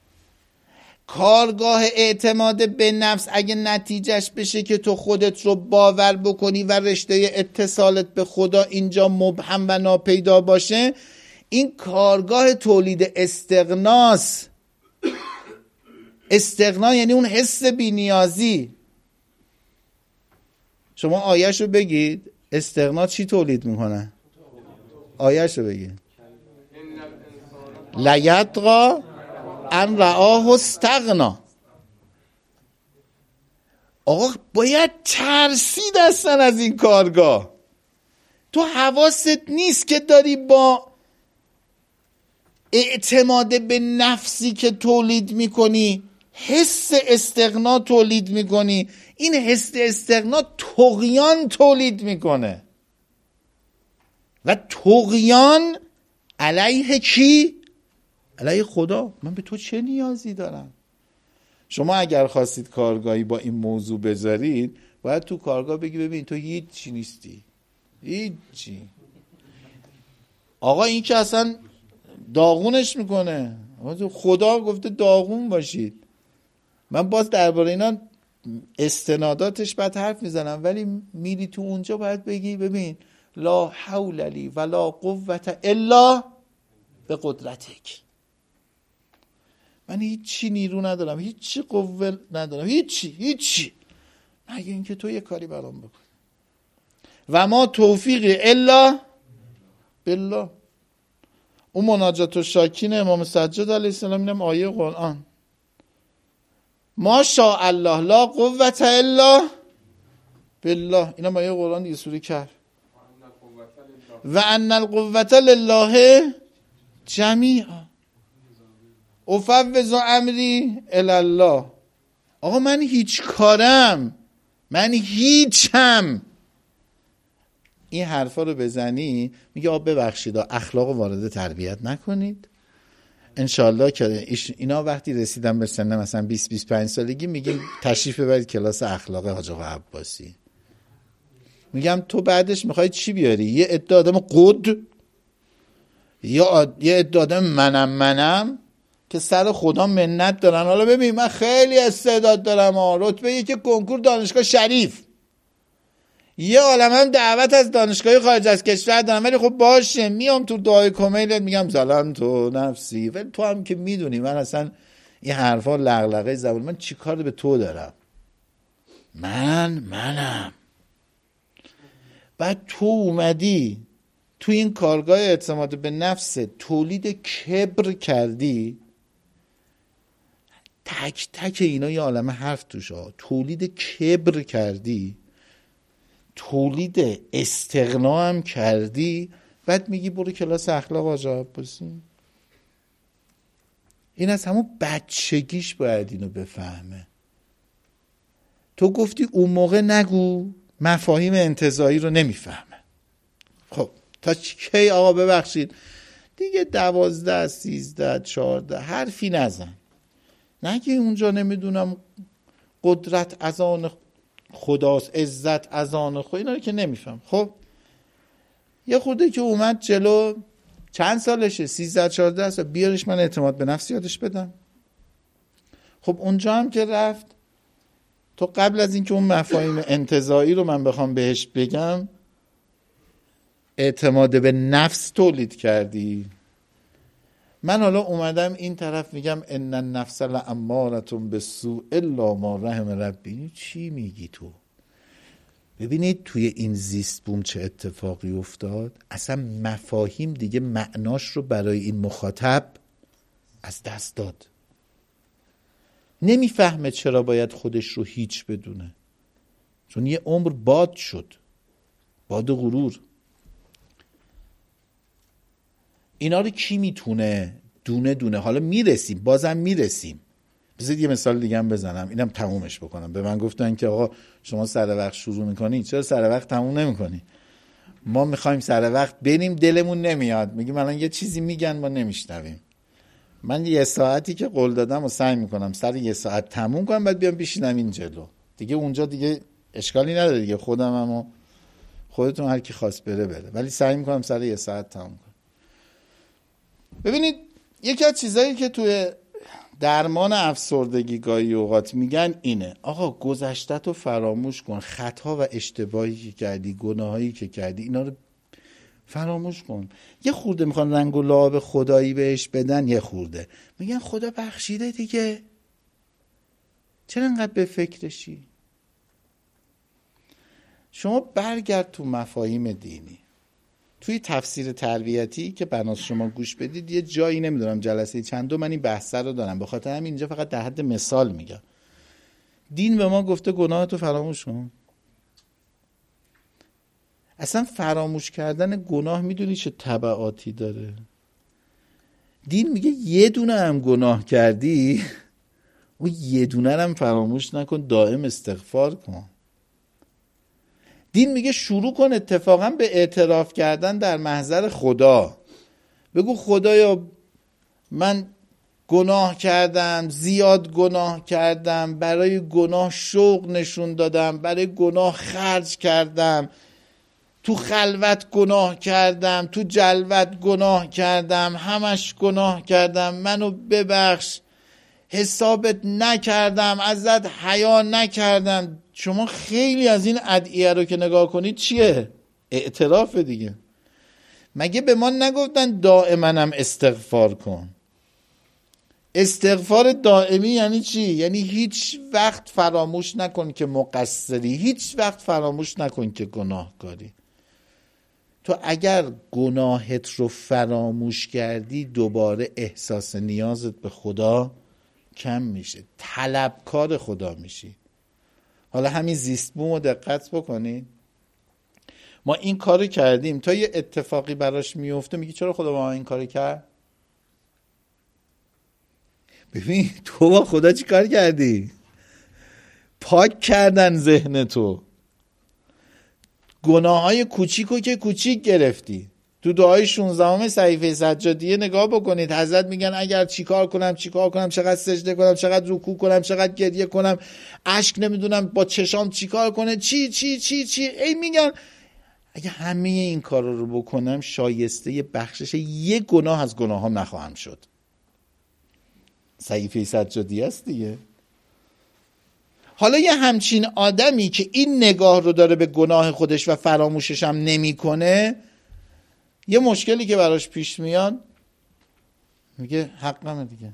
کارگاه اعتماد به نفس اگه نتیجهش بشه که تو خودت رو باور بکنی و رشته اتصالت به خدا اینجا مبهم و ناپیدا باشه، این کارگاه تولید استغناست. استغنا یعنی اون حس بی‌نیازی. شما آیه‌شو بگید. استغنا چی تولید میکنه؟ آیه‌شو بگید. لیطغی ان رآه استغنا. آقا باید ترسید اصلا از این کارگاه. تو حواست نیست که داری با اعتماد به نفسی که تولید میکنی حس استغنا تولید میکنی. این حس استغنا طغیان تولید میکنه و طغیان علیه کی؟ علیه خدا. من به تو چه نیازی دارم؟ شما اگر خواستید کارگاهی با این موضوع بذارید، باید تو کارگاه بگی ببین تو هیچ چی نیستی، هیچ چی. آقا این که اصلا داغونش میکنه. خدا گفته داغون باشید. من باز درباره اینا استناداتش بعد حرف میزنم، ولی میری تو اونجا باید بگی ببین لا حول لی ولا قوة الا به قدرتک. من هیچی نیرو ندارم، هیچی قوه ندارم، هیچی هیچی مگه اینکه تو یه کاری برام بکن. و ما توفیقی الا بالله. اون مناجات الشاکین امام سجاد علیه السلام اینم آیه قرآن. ما شاء الله لا قوة الا بالله. اینم آیه قرآن دیگه، سوره کهف. و ان القوة لله جمیعا افوض امری الی الله. آقا من هیچ کارم، من هیچم. این حرفا رو بزنی میگه آب ببخشید اخلاق وارد تربیت نکنید. انشالله که اینا وقتی رسیدن به سن مثلا بیست بیست و پنج سالگی میگیم تشریف ببرید کلاس اخلاق حاج آقا عباسی. میگم تو بعدش میخوای چی بیاری؟ یه عده آدم قد یا یه عده آدم منم منم که سر خدا منت دارن. حالا ببین من خیلی استعداد دارم، رتبه یک کنکور دانشگاه شریف، یه عالم هم دعوت از دانشگاه خارج از کشور دارم، ولی خب باشه میام تو دعای کمیلت میگم ظلم تو نفسی. ولی تو هم که میدونی من اصلا این حرفا لغلقه زبون، من چی کار به تو دارم؟ من منم. بعد تو اومدی تو این کارگاه اعتماد به نفس تولید کبر کردی. تک تک اینا یه عالم حرف توش ها. تولید کبر کردی، تولید استغنا هم کردی، بعد میگی برو کلاس اخلاق حاج عباسی. این از همون بچگیش باید اینو بفهمه. تو گفتی اون موقع نگو، مفاهیم انتزاعی رو نمیفهمه. خب تا کی آقا ببخشید دیگه دوازده سیزده چارده حرفی نزن. نگی اونجا نمیدونم قدرت از آن خداست، عزت از آن خدا، اینا رو که نمیفهم. خب یه خورده که اومد جلو، چند سالشه؟ سیزده چهارده سال، بیارش من اعتماد به نفس یادش بدم. خب اونجا هم که رفت، تو قبل از اینکه اون مفاهیم انتزاعی رو من بخوام بهش بگم، اعتماد به نفس تولید کردی. من حالا اومدم این طرف میگم ان النفس لاماره بالسوء الا ما رحم ربی. چی میگی تو؟ ببینید توی این زیست بوم چه اتفاقی افتاد. اصلا مفاهیم دیگه معناش رو برای این مخاطب از دست داد. نمیفهمه چرا باید خودش رو هیچ بدونه، چون یه عمر باد شد، باد غرور. اینا رو کی میتونه دونه دونه؟ حالا میرسیم، بازم میرسیم. بذارید یه مثال دیگه هم بزنم، اینم تمومش بکنم. به من گفتن که آقا شما سر وقت شروع میکنی، چرا سر وقت تموم نمیکنی؟ ما میخوایم سر وقت بریم، دلمون نمیاد، میگیم الان یه چیزی میگن ما نمیشنویم. من یه ساعتی که قول دادم و سعی میکنم سر یه ساعت تموم کنم، بعد بیام بشینم این جلو دیگه. اونجا دیگه اشکالی نداره دیگه، خودم هم و خودتون هر کی خواست بره بره، ولی سعی میکنم سر یه ساعت تموم کنم. ببینید یکی از چیزایی که توی درمان افسردگی گاهی اوقات میگن اینه، آقا گذشته‌تو رو فراموش کن، خطا و اشتباهی که کردی، گناهایی که کردی، اینا رو فراموش کن. یه خورده میخوان رنگ و لعاب خدایی بهش بدن، یه خورده میگن خدا بخشیده دیگه، چرا انقدر به فکرشی؟ شما برگرد تو مفاهیم دینی، توی تفسیر تربیتی که بناس شما گوش بدید، یه جایی نمیدونم جلسه چندو من این بحث رو دارم، به خاطر همین اینجا فقط در حد مثال میگم. دین به ما گفته گناهتو فراموش کن. اصلا فراموش کردن گناه میدونی چه تبعاتی داره؟ دین میگه یه دونه هم گناه کردی، و یه دونه هم فراموش نکن، دائم استغفار کن. دین میگه شروع کن اتفاقا به اعتراف کردن در محضر خدا. بگو خدایا من گناه کردم، زیاد گناه کردم، برای گناه شوق نشون دادم، برای گناه خرج کردم، تو خلوت گناه کردم، تو جلوت گناه کردم، همش گناه کردم، منو ببخش، حسابت نکردم، ازت حیا نکردم. شما خیلی از این ادعیه رو که نگاه کنید چیه؟ اعتراف دیگه. مگه به ما نگفتن دائما هم استغفار کن؟ استغفار دائمی یعنی چی؟ یعنی هیچ وقت فراموش نکن که مقصری، هیچ وقت فراموش نکن که گناهکاری. تو اگر گناهت رو فراموش کردی، دوباره احساس نیازت به خدا کم میشه، طلبکار خدا میشی. حالا همین زیست بوم رو دقت بکنید، ما این کارو کردیم، تا یه اتفاقی براش میفته میگی چرا خدا با ما این کارو کرد؟ ببین تو با خدا چی کار کردی؟ پاک کردن ذهن تو، گناه های کوچیکو که کوچیک گرفتی. تو دعای شانزدهم صحیفه سجادیه نگاه بکنید، حضرت میگن اگر چیکار کنم چیکار کنم، چقدر سجده کنم، چقدر رکوع کنم، چقدر گریه کنم، اشک نمیدونم با چشام چیکار کنه، چی چی چی چی ای میگن اگه همه این کارا رو بکنم شایسته بخشش یه گناه از گناهام نخواهم شد. صحیفه سجادیه است دیگه. حالا یه همچین آدمی که این نگاه رو داره به گناه خودش و فراموشش هم نمیکنه، یه مشکلی که براش پیش میاد میگه حقمه دیگه.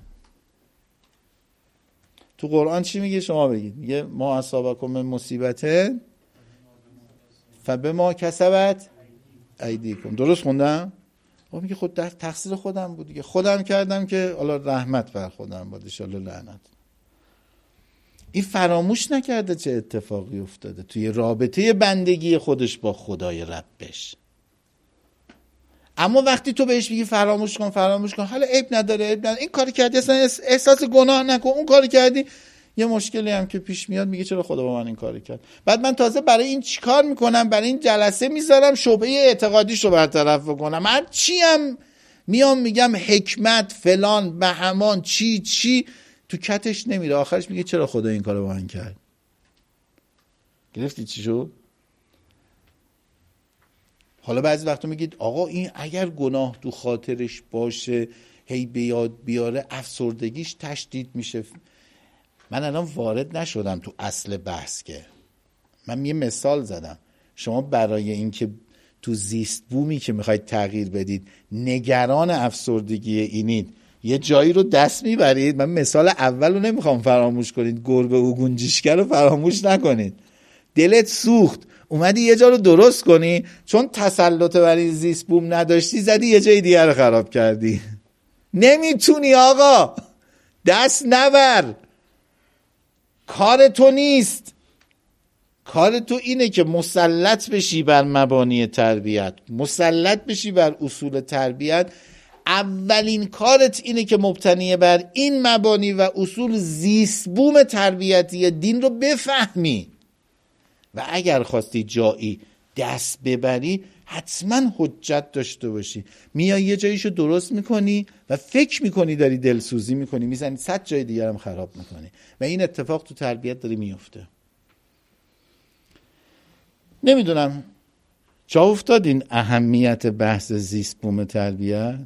تو قرآن چی میگه؟ شما بگید. میگه ما اصابکم من مصیبت فبما کسبت ایدیکم. درست خوندم؟ خب میگه خود در تقصیر خودم بود دیگه، خودم کردم که حالا رحمت بر خودم باد، ان شاء الله لعنت. این فراموش نکرده چه اتفاقی افتاده توی رابطه بندگی خودش با خدای ربش. اما وقتی تو بهش میگی فراموش کن فراموش کن، حالا عیب نداره عیب نداره، این کاری کردی اصلا احساس گناه نکن، اون کاری کردی، یه مشکلی هم که پیش میاد میگه چرا خدا با من این کاری کرد. بعد من تازه برای این چیکار میکنم؟ برای این جلسه میذارم شبهه اعتقادیشو برطرف بکنم، هر چی هم میام میگم حکمت فلان بهمان چی چی، تو کتش نمیره، آخرش میگه چرا خدا این کارو با من کرد. گرفتی چی شد؟ حالا بعضی وقتا میگید آقا این اگر گناه تو خاطرش باشه هی بیاد بیاره افسردگیش تشدید میشه. من الان وارد نشدم تو اصل بحث، که من یه مثال زدم. شما برای اینکه تو زیست بومی که میخواید تغییر بدید نگران افسردگی اینید، یه جایی رو دست میبرید. من مثال اول رو نمیخوام فراموش کنید، گربه و گنجشکر رو فراموش نکنید. دلت سوخت اومدی یه جا رو درست کنی، چون تسلط بر این زیست بوم نداشتی زدی یه جای دیگر رو خراب کردی. نمیتونی آقا، دست نبر، کار تو نیست. کار تو اینه که مسلط بشی بر مبانی تربیت، مسلط بشی بر اصول تربیت. اولین کارت اینه که مبتنی بر این مبانی و اصول زیست بوم تربیتی دین رو بفهمی، و اگر خواستی جایی دست ببری حتما حجت داشته باشی. میای یه جاییشو درست میکنی و فکر میکنی داری دلسوزی میکنی، میزنی صد جای دیگر هم خراب میکنی، و این اتفاق تو تربیت داری میفته. نمیدونم جا افتادین اهمیت بحث زیست بوم تربیت؟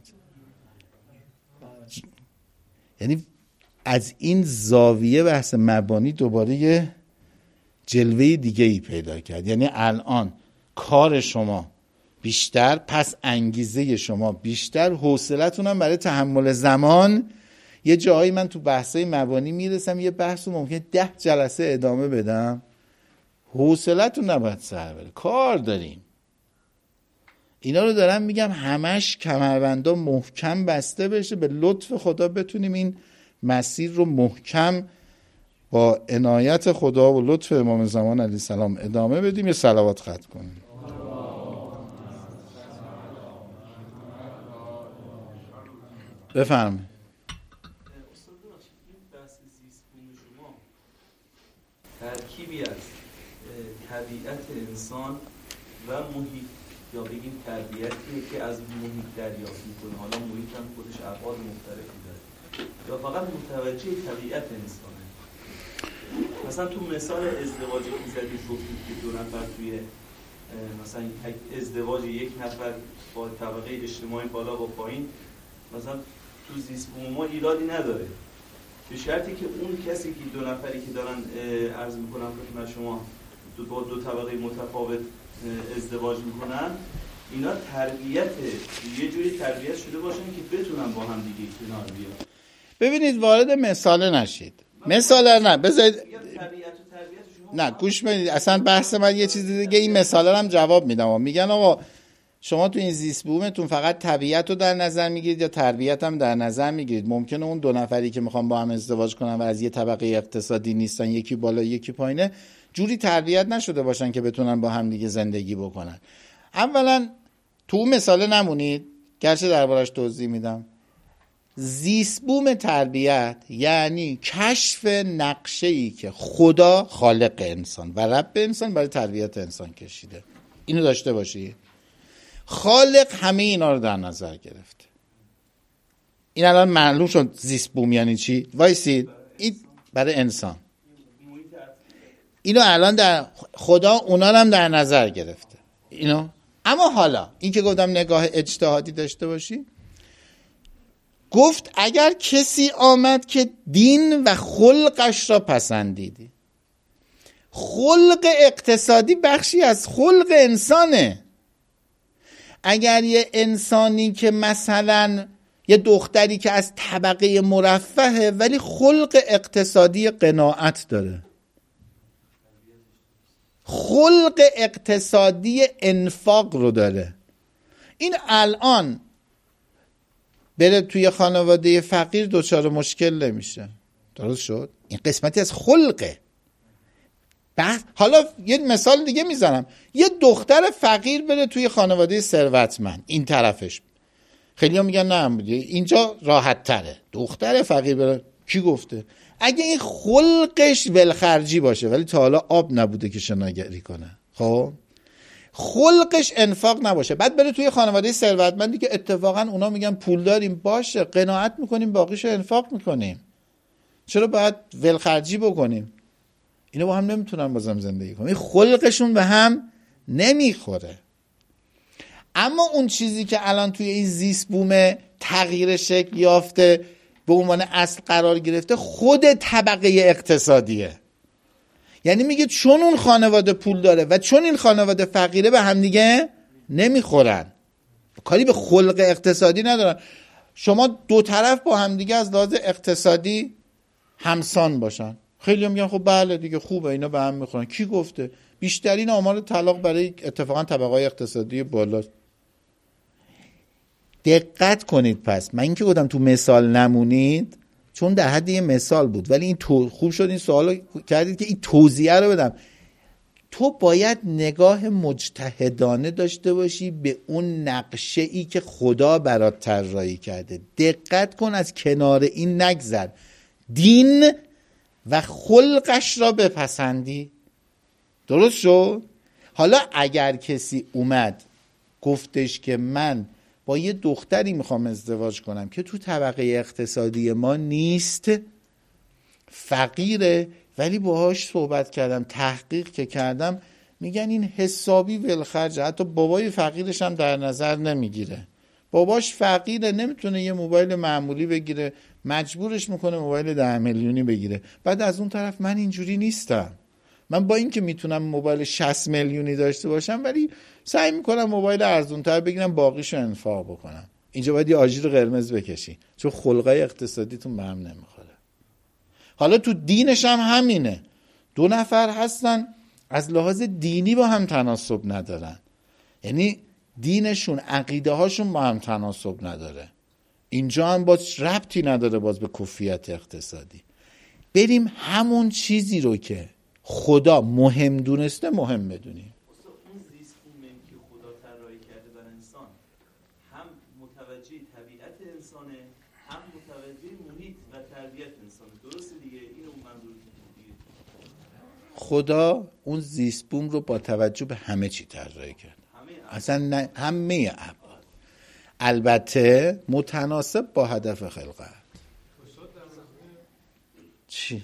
یعنی از این زاویه بحث مبانی دوباره یه جلوه دیگه ای پیدا کرد. یعنی الان کار شما بیشتر، پس انگیزه شما بیشتر، حوصلتون هم برای تحمل زمان. یه جایی من تو بحثای مبانی میرسم یه بحث رو ممکنه ده جلسه ادامه بدم، حوصلتون نباید سر بره، کار داریم. اینا رو دارم میگم همش کمربندا محکم بسته بشه، به لطف خدا بتونیم این مسیر رو محکم با عنایت خدا و لطف امام زمان علیه السلام ادامه بدیم. یه صلوات ختم کنیم. بفهم. ترکیبی از طبیعت انسان و محیط، یا بگیم تربیتیه که از محیط دریافت میکنه. حالا محیط هم خودش ابعاد مختلفی داره، یا فقط متوجه طبیعت انسانه. مثلا تو مثال ازدواجی که زدید گفتید که دو نفر توی مثلا ازدواج یک نفر با طبقه اجتماعی بالا و پایین، مثلا تو زیست بوم ما ایرادی نداره، به شرطی که اون کسی که دو نفری که دارن عرض میکنن خدمت شما دو با دو طبقه متفاوت ازدواج میکنن، اینا تربیت یه جوری تربیت شده باشن که بتونن با هم دیگه کنار بیان. ببینید وارد مثاله نشید. مثاله نه بذارید، نه گوش بدید، اصلا بحث من یه چیز دیگه. این مثاله هم جواب میدم. میگن آقا شما تو این زیست بومتون فقط طبیعت رو در نظر میگیرید یا تربیت هم در نظر میگیرید؟ ممکنه اون دو نفری که میخوان با هم ازدواج کنن و از یه طبقه اقتصادی نیستن، یکی بالا یکی پایینه، جوری تربیت نشده باشن که بتونن با هم دیگه زندگی بکنن. اولا تو مثاله نمونید، گرچه دربارش توضیح میدم. زیست بوم تربیت یعنی کشف نقشه‌ای که خدا خالق انسان و رب انسان برای تربیت انسان کشیده. اینو داشته باشید. خالق همه اینا رو در نظر گرفته. این الان معلوم شد زیست بوم یعنی چی؟ وایسید، این برای انسان. اینو الان در خدا اونا رو هم در نظر گرفته. اینو. اما حالا این که گفتم نگاه اجتهادی داشته باشی، گفت اگر کسی آمد که دین و خلقش را پسندیدی. خلق اقتصادی بخشی از خلق انسانه. اگر یه انسانی که مثلا یه دختری که از طبقه مرفهه ولی خلق اقتصادی قناعت داره، خلق اقتصادی انفاق رو داره، این الان بره توی خانواده فقیر دچار مشکل نمیشه. درست شد؟ این قسمتی از خلقه. بعد حالا یه مثال دیگه میزنم. یه دختر فقیر بره توی خانواده ثروتمند، این طرفش خیلی ها میگن نه اینجا راحت تره. دختر فقیر بره، کی گفته؟ اگه این خلقش ولخرجی باشه ولی تا حالا آب نبوده که شناگری کنه، خب خلقش انفاق نباشه، بعد بره توی خانواده ثروتمندی که اتفاقا اونا میگن پول داریم، باشه قناعت میکنیم باقیشو انفاق میکنیم. چرا باید ولخرجی بکنیم؟ اینا با هم نمیتونن بازم زندگی کنن، خلقشون به هم نمیخوره. اما اون چیزی که الان توی این زیست بوم تغییر شکل یافته به عنوان اصل قرار گرفته خود طبقه اقتصادیه. یعنی میگه چون اون خانواده پول داره و چون این خانواده فقیره به هم دیگه نمیخورن، کاری به خلق اقتصادی ندارن. شما دو طرف با هم دیگه از لحاظ اقتصادی همسان باشن، خیلی هم میگن خب بله دیگه خوبه اینا به هم میخورن. کی گفته؟ بیشترین آمار طلاق برای اتفاقا طبقه اقتصادی بالا. دقت کنید. پس من اینکه گفتم تو مثال نمونید چون در حد یه مثال بود، ولی این تو... خوب شد این سوالو کردید که این توضیح رو بدم. تو باید نگاه مجتهدانه داشته باشی به اون نقشه ای که خدا برات طراحی کرده. دقت کن، از کنار این نگذر. دین و خلقش را بپسندی. درست شد؟ حالا اگر کسی اومد گفتش که من با یه دختری میخوام ازدواج کنم که تو طبقه اقتصادی ما نیست، فقیره، ولی باهاش صحبت کردم، تحقیق که کردم، میگن این حسابی ولخرجه، حتی بابای فقیرش هم در نظر نمیگیره. باباش فقیره، نمیتونه یه موبایل معمولی بگیره، مجبورش میکنه موبایل ده میلیونی بگیره. بعد از اون طرف من اینجوری نیستم، من با این که میتونم موبایل شصت میلیونی داشته باشم ولی سعی میکنم موبایل ارزونتر بگیرم، باقیشو انفاق بکنم. اینجا باید یه آژیر قرمز بکشی چون خلقای اقتصادیتون به هم نمیخوره. حالا تو دینش هم همینه. دو نفر هستن از لحاظ دینی با هم تناسب ندارن، یعنی دینشون، عقیده هاشون با هم تناسب نداره. اینجا هم باز ربطی نداره باز به کفیت اقتصادی. بریم همون چیزی رو که خدا مهم دونسته مهم بدونیم. اون زیست بومی که خدا طراحی کرده برای انسان هم متوجه طبیعت انسانه، هم متوجه محیط و تربیت انسانه. درسته دیگه؟ اینو منظور دیگه. خدا اون زیست بوم رو با توجه به همه چی طراحی کرد. اصلا نه همه ابعاد، البته متناسب با هدف خلقت. چی؟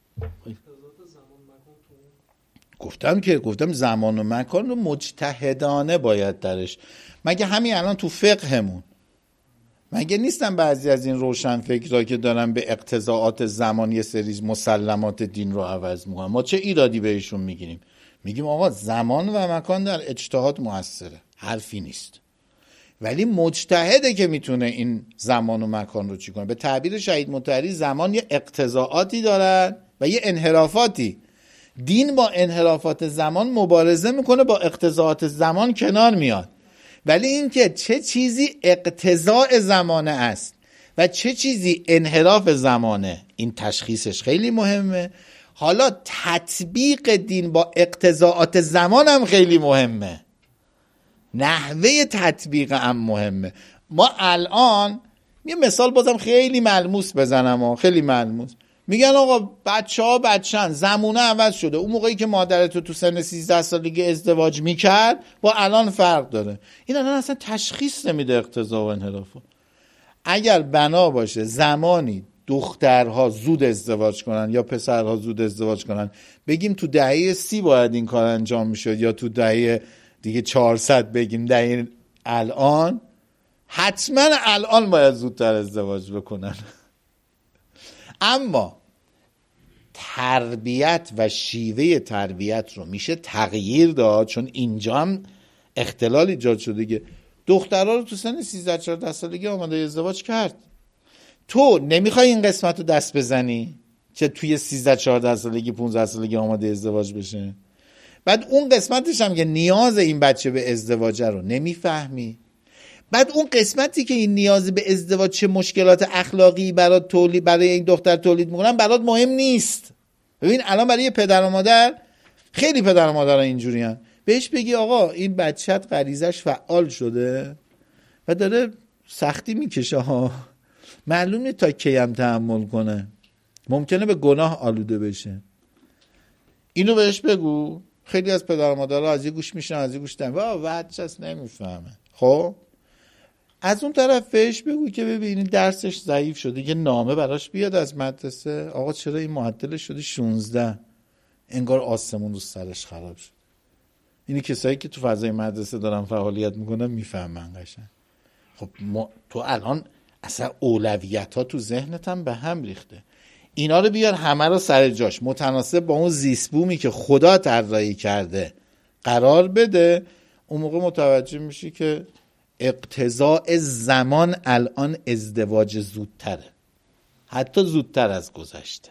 گفتم که گفتم زمان و مکان رو مجتهدانه باید درش. مگه همین الان تو فقهمون مگه نیستن بعضی از این روشن فکرها که دارن به اقتضاعات زمان یه سری مسلمات دین رو عوض میکنن؟ ما چه ایرادی بهشون میگیریم؟ میگیم آقا زمان و مکان در اجتهاد موثره، حرفی نیست، ولی مجتهده که میتونه این زمان و مکان رو چی کنه. به تعبیر شهید مطهری زمان یه اقتضاعاتی دارن و یه انحرافاتی. دین با انحرافات زمان مبارزه میکنه، با اقتضاعات زمان کنار میاد. ولی این که چه چیزی اقتضاء زمانه است و چه چیزی انحراف زمانه، این تشخیصش خیلی مهمه. حالا تطبیق دین با اقتضاعات زمان هم خیلی مهمه، نحوه تطبیق هم مهمه. ما الان یه مثال بازم خیلی ملموس بزنم و خیلی ملموس، میگن آقا بچه ها بچه‌ن، زمونه عوض شده. اون موقعی که مادرت تو سن سیزده سالگی ازدواج میکرد با الان فرق داره. این الان اصلا تشخیص نمیده اقتضا و انحرافو. اگر بنا باشه زمانی دخترها زود ازدواج کنن یا پسرها زود ازدواج کنن، بگیم تو دهه سی باید این کار انجام میشد یا تو دهه دیگه چهارصد بگیم دهه الان، حتما الان باید زودتر ازدواج بکنن. اما تربیت و شیوه تربیت رو میشه تغییر داد، چون اینجا هم اختلال ایجاد شده که دخترها رو تو سن سیزده چهارده سالگی آماده ازدواج کرد. تو نمیخوای این قسمت رو دست بزنی که توی سیزده چهارده سالگی پانزده سالگی آماده ازدواج بشه؟ بعد اون قسمتش هم که نیاز این بچه به ازدواج رو نمیفهمی. بعد اون قسمتی که این نیاز به ازدواج چه مشکلات اخلاقی برات تولید برای این دختر تولید میکنن برات مهم نیست. ببین الان برای پدر و مادر، خیلی پدر و مادر اینجوری هن، بهش بگی آقا این بچت غریزش فعال شده و داره سختی میکشه ها، معلوم نیست تا کی هم تحمل کنه، ممکنه به گناه آلوده بشه. اینو بهش بگو. خیلی از پدر و مادرها از یه گوش میشن از یه گوش دن، وا بچه‌ست نمیفهمه. خب از اون طرف بهش بگو که ببینید درسش ضعیف شده، یه نامه براش بیاد از مدرسه، آقا چرا این معدلش شده شانزده، انگار آسمون رو سرش خراب شد. اینی کسایی که تو فضای مدرسه دارن فعالیت میکنن میفهمن قشنگ. خب ما تو الان اصلا اولویت ها تو ذهنت هم به هم ریخته. اینا رو بیار همه رو سر جاش متناسب با اون زیست بومی که خدا طراحی کرده قرار بده. اون موقع متوجه میشی که اقتضاء زمان الان ازدواج زودتره، حتی زودتر از گذشته.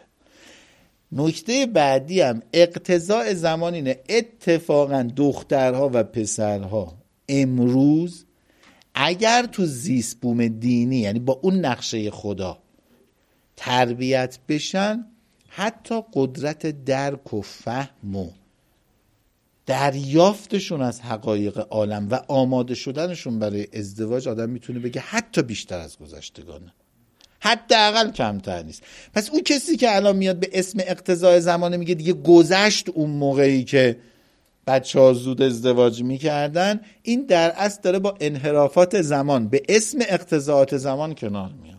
نکته بعدی هم اقتضاء زمان اینه، اتفاقا دخترها و پسرها امروز اگر تو زیست بوم دینی، یعنی با اون نقشه خدا تربیت بشن، حتی قدرت درک و فهم و دریافتشون از حقایق عالم و آماده شدنشون برای ازدواج آدم میتونه بگه حتی بیشتر از گذشتگانه، حداقل کمتر نیست. پس اون کسی که الان میاد به اسم اقتضاء زمانه میگه دیگه گذشت اون موقعی که بچه ها زود ازدواج میکردن، این در اصل داره با انحرافات زمان به اسم اقتضاءات زمان کنار میاد.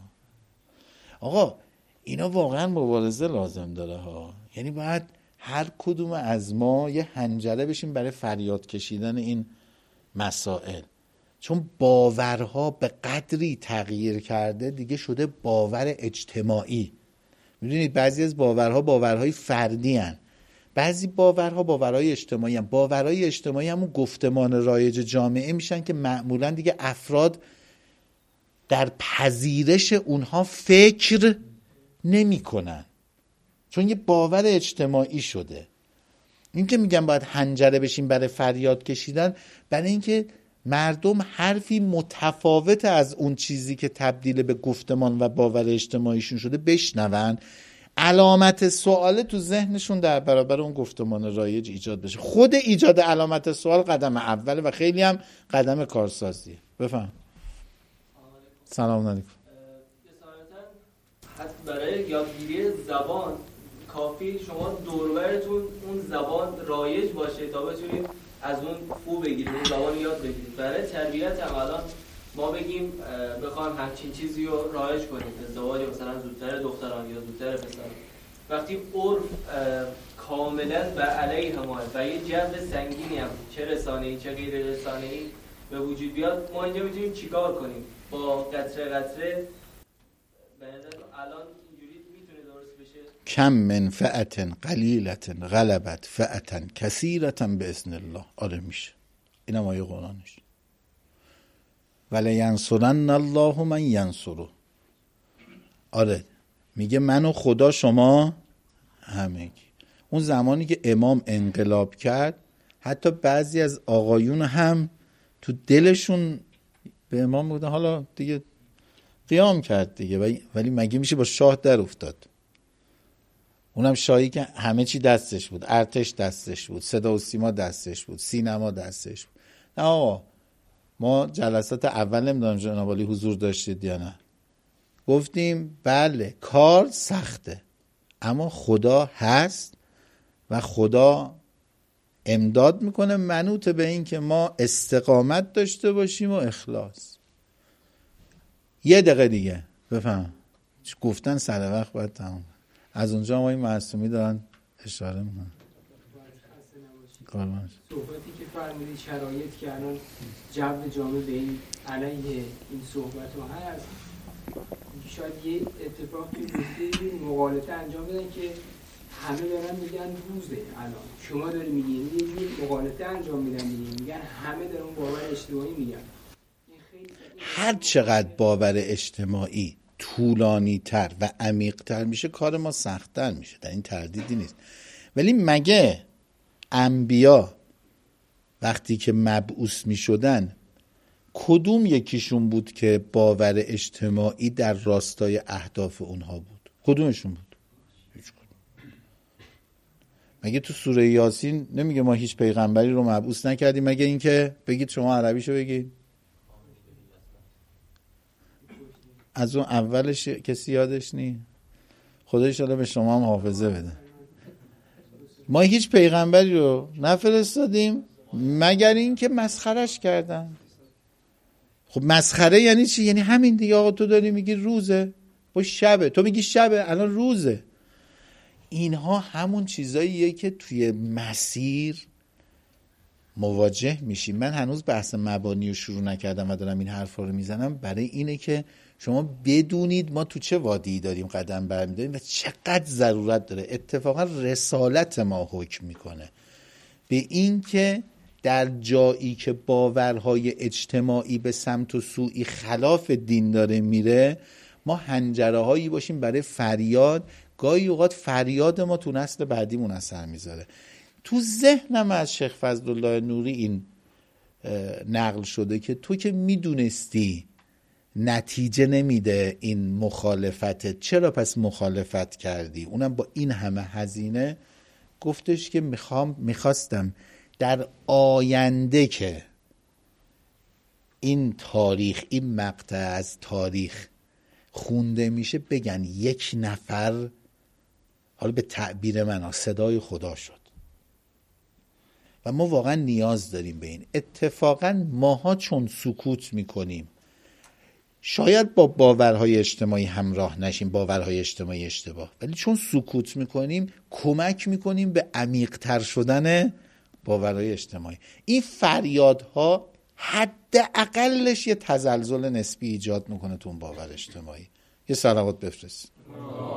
آقا اینا واقعا مبارزه لازم داره ها، یعنی باید هر کدوم از ما یه حنجره بشیم برای فریاد کشیدن این مسائل، چون باورها به قدری تغییر کرده دیگه شده باور اجتماعی. میدونید بعضی از باورها باورهای فردی هن، بعضی باورها باورهای اجتماعی هن. باورهای اجتماعی همون گفتمان رایج جامعه میشن که معمولا دیگه افراد در پذیرش اونها فکر نمی کنن، چون یه باور اجتماعی شده. این که میگم باید حنجره بشیم برای فریاد کشیدن، برای اینکه مردم حرفی متفاوت از اون چیزی که تبدیل به گفتمان و باور اجتماعیشون شده بشنون، علامت سوال تو ذهنشون در برابر اون گفتمان رایج ایجاد بشه. خود ایجاد علامت سوال قدم اوله و خیلی هم قدم کارسازیه. بفهم. سلام علیکم. حتی برای یادگیری زبان کافی شما دوربرتون اون زبان رایج باشه تا بتونید از اون فو بگیرید، اون زبان یاد بگیرید. برای تربیت هم الان ما بگیم بخوام همچین چیزی رو رایج کنیم، ازدواج مثلا زودتر دختران یا زودتر پسران، وقتی عرف کاملا بر علیه ما و یه جو سنگینی هم چه رسانه‌ای چه غیر رسانه‌ای به وجود بیاد، ما اینجا میتونیم چیکار کنیم؟ با قطره قطره به نظر الان اینجوری میتونه درست بشه؟ کم من فئة قلیلة غلبت فئة کثیرة باذن الله. آره میشه. این هم آیه قرآنش. ولینصرن الله من ینصره. آره میگه من و خدا شما همگی. اون زمانی که امام انقلاب کرد، حتی بعضی از آقایون هم تو دلشون به امام بودن، حالا دیگه قیام کرد دیگه، ولی مگه میشه با شاه در افتاد؟ اونم شاهی که همه چی دستش بود، ارتش دستش بود، صدا و سیما دستش بود، سینما دستش بود. نه آقا، ما جلسات اول نمیدونم جناب عالی حضور داشتید یا نه، گفتیم بله کار سخته اما خدا هست و خدا امداد میکنه، منوط به این که ما استقامت داشته باشیم و اخلاص. یه دقیقه دیگه بفهم. گفتن سر وقت باید تمام. از اونجا ما این معصومی دارن اشاره میکنن. صحبتی که فرمودید شرایط که الان جو جامعه به این علیه این صحبت ها هست، شاید یه اتفاق که بیفته مغالطه انجام بدن که همه دارن میگن روزه. الان شما داری میگین یه مغالطه انجام میدن، میگن همه دارن باور اجتماعی میگن. هر چقدر باور اجتماعی طولانی تر و عمیق تر میشه کار ما سخت تر میشه، در این تردیدی نیست. ولی مگه انبیا وقتی که مبعوث میشدن کدوم یکیشون بود که باور اجتماعی در راستای اهداف اونها بود؟ کدومشون بود؟ هیچ کدوم. مگه تو سوره یاسین نمیگه ما هیچ پیغمبری رو مبعوث نکردیم مگه اینکه بگید شما عربیشو بگید؟ از اون اولش کسی یادش نی؟ خدا انشالله به شما هم حافظه بده. ما هیچ پیغمبری رو نفرستادیم مگر این که مسخرش کردن. خب مسخره یعنی چی؟ یعنی همین دیگه. آقا تو داری میگی روزه و شبه، تو میگی شبه الان روزه. اینها همون چیزاییه که توی مسیر مواجه میشیم. من هنوز بحث مبانی رو شروع نکردم و دارم این حرفا رو میزنم برای اینه که شما بدونید ما تو چه وادی داریم قدم برمی‌داریم و چقدر ضرورت داره. اتفاقا رسالت ما حکم میکنه به این که در جایی که باورهای اجتماعی به سمت و سوی خلاف دین داره میره، ما حنجره هایی باشیم برای فریاد. گاهی اوقات فریاد ما تو نسل بعدیمون اثر میذاره. تو ذهنم از شیخ فضلالله نوری این نقل شده که تو که میدونستی نتیجه نمیده این مخالفت، چرا پس مخالفت کردی؟ اونم با این همه هزینه. گفتش که میخوام میخواستم در آینده که این تاریخ، این مقطع از تاریخ خونده میشه بگن یک نفر، حالا به تعبیر من صدای خدا شد. و ما واقعا نیاز داریم به این. اتفاقا ماها چون سکوت میکنیم، شاید با باورهای اجتماعی همراه نشیم، باورهای اجتماعی اشتباه، ولی چون سکوت میکنیم کمک میکنیم به عمیق‌تر شدن باورهای اجتماعی. این فریادها حداقلش یه تزلزل نسبی ایجاد میکنه تو اون باور اجتماعی. یه صلوات بفرست.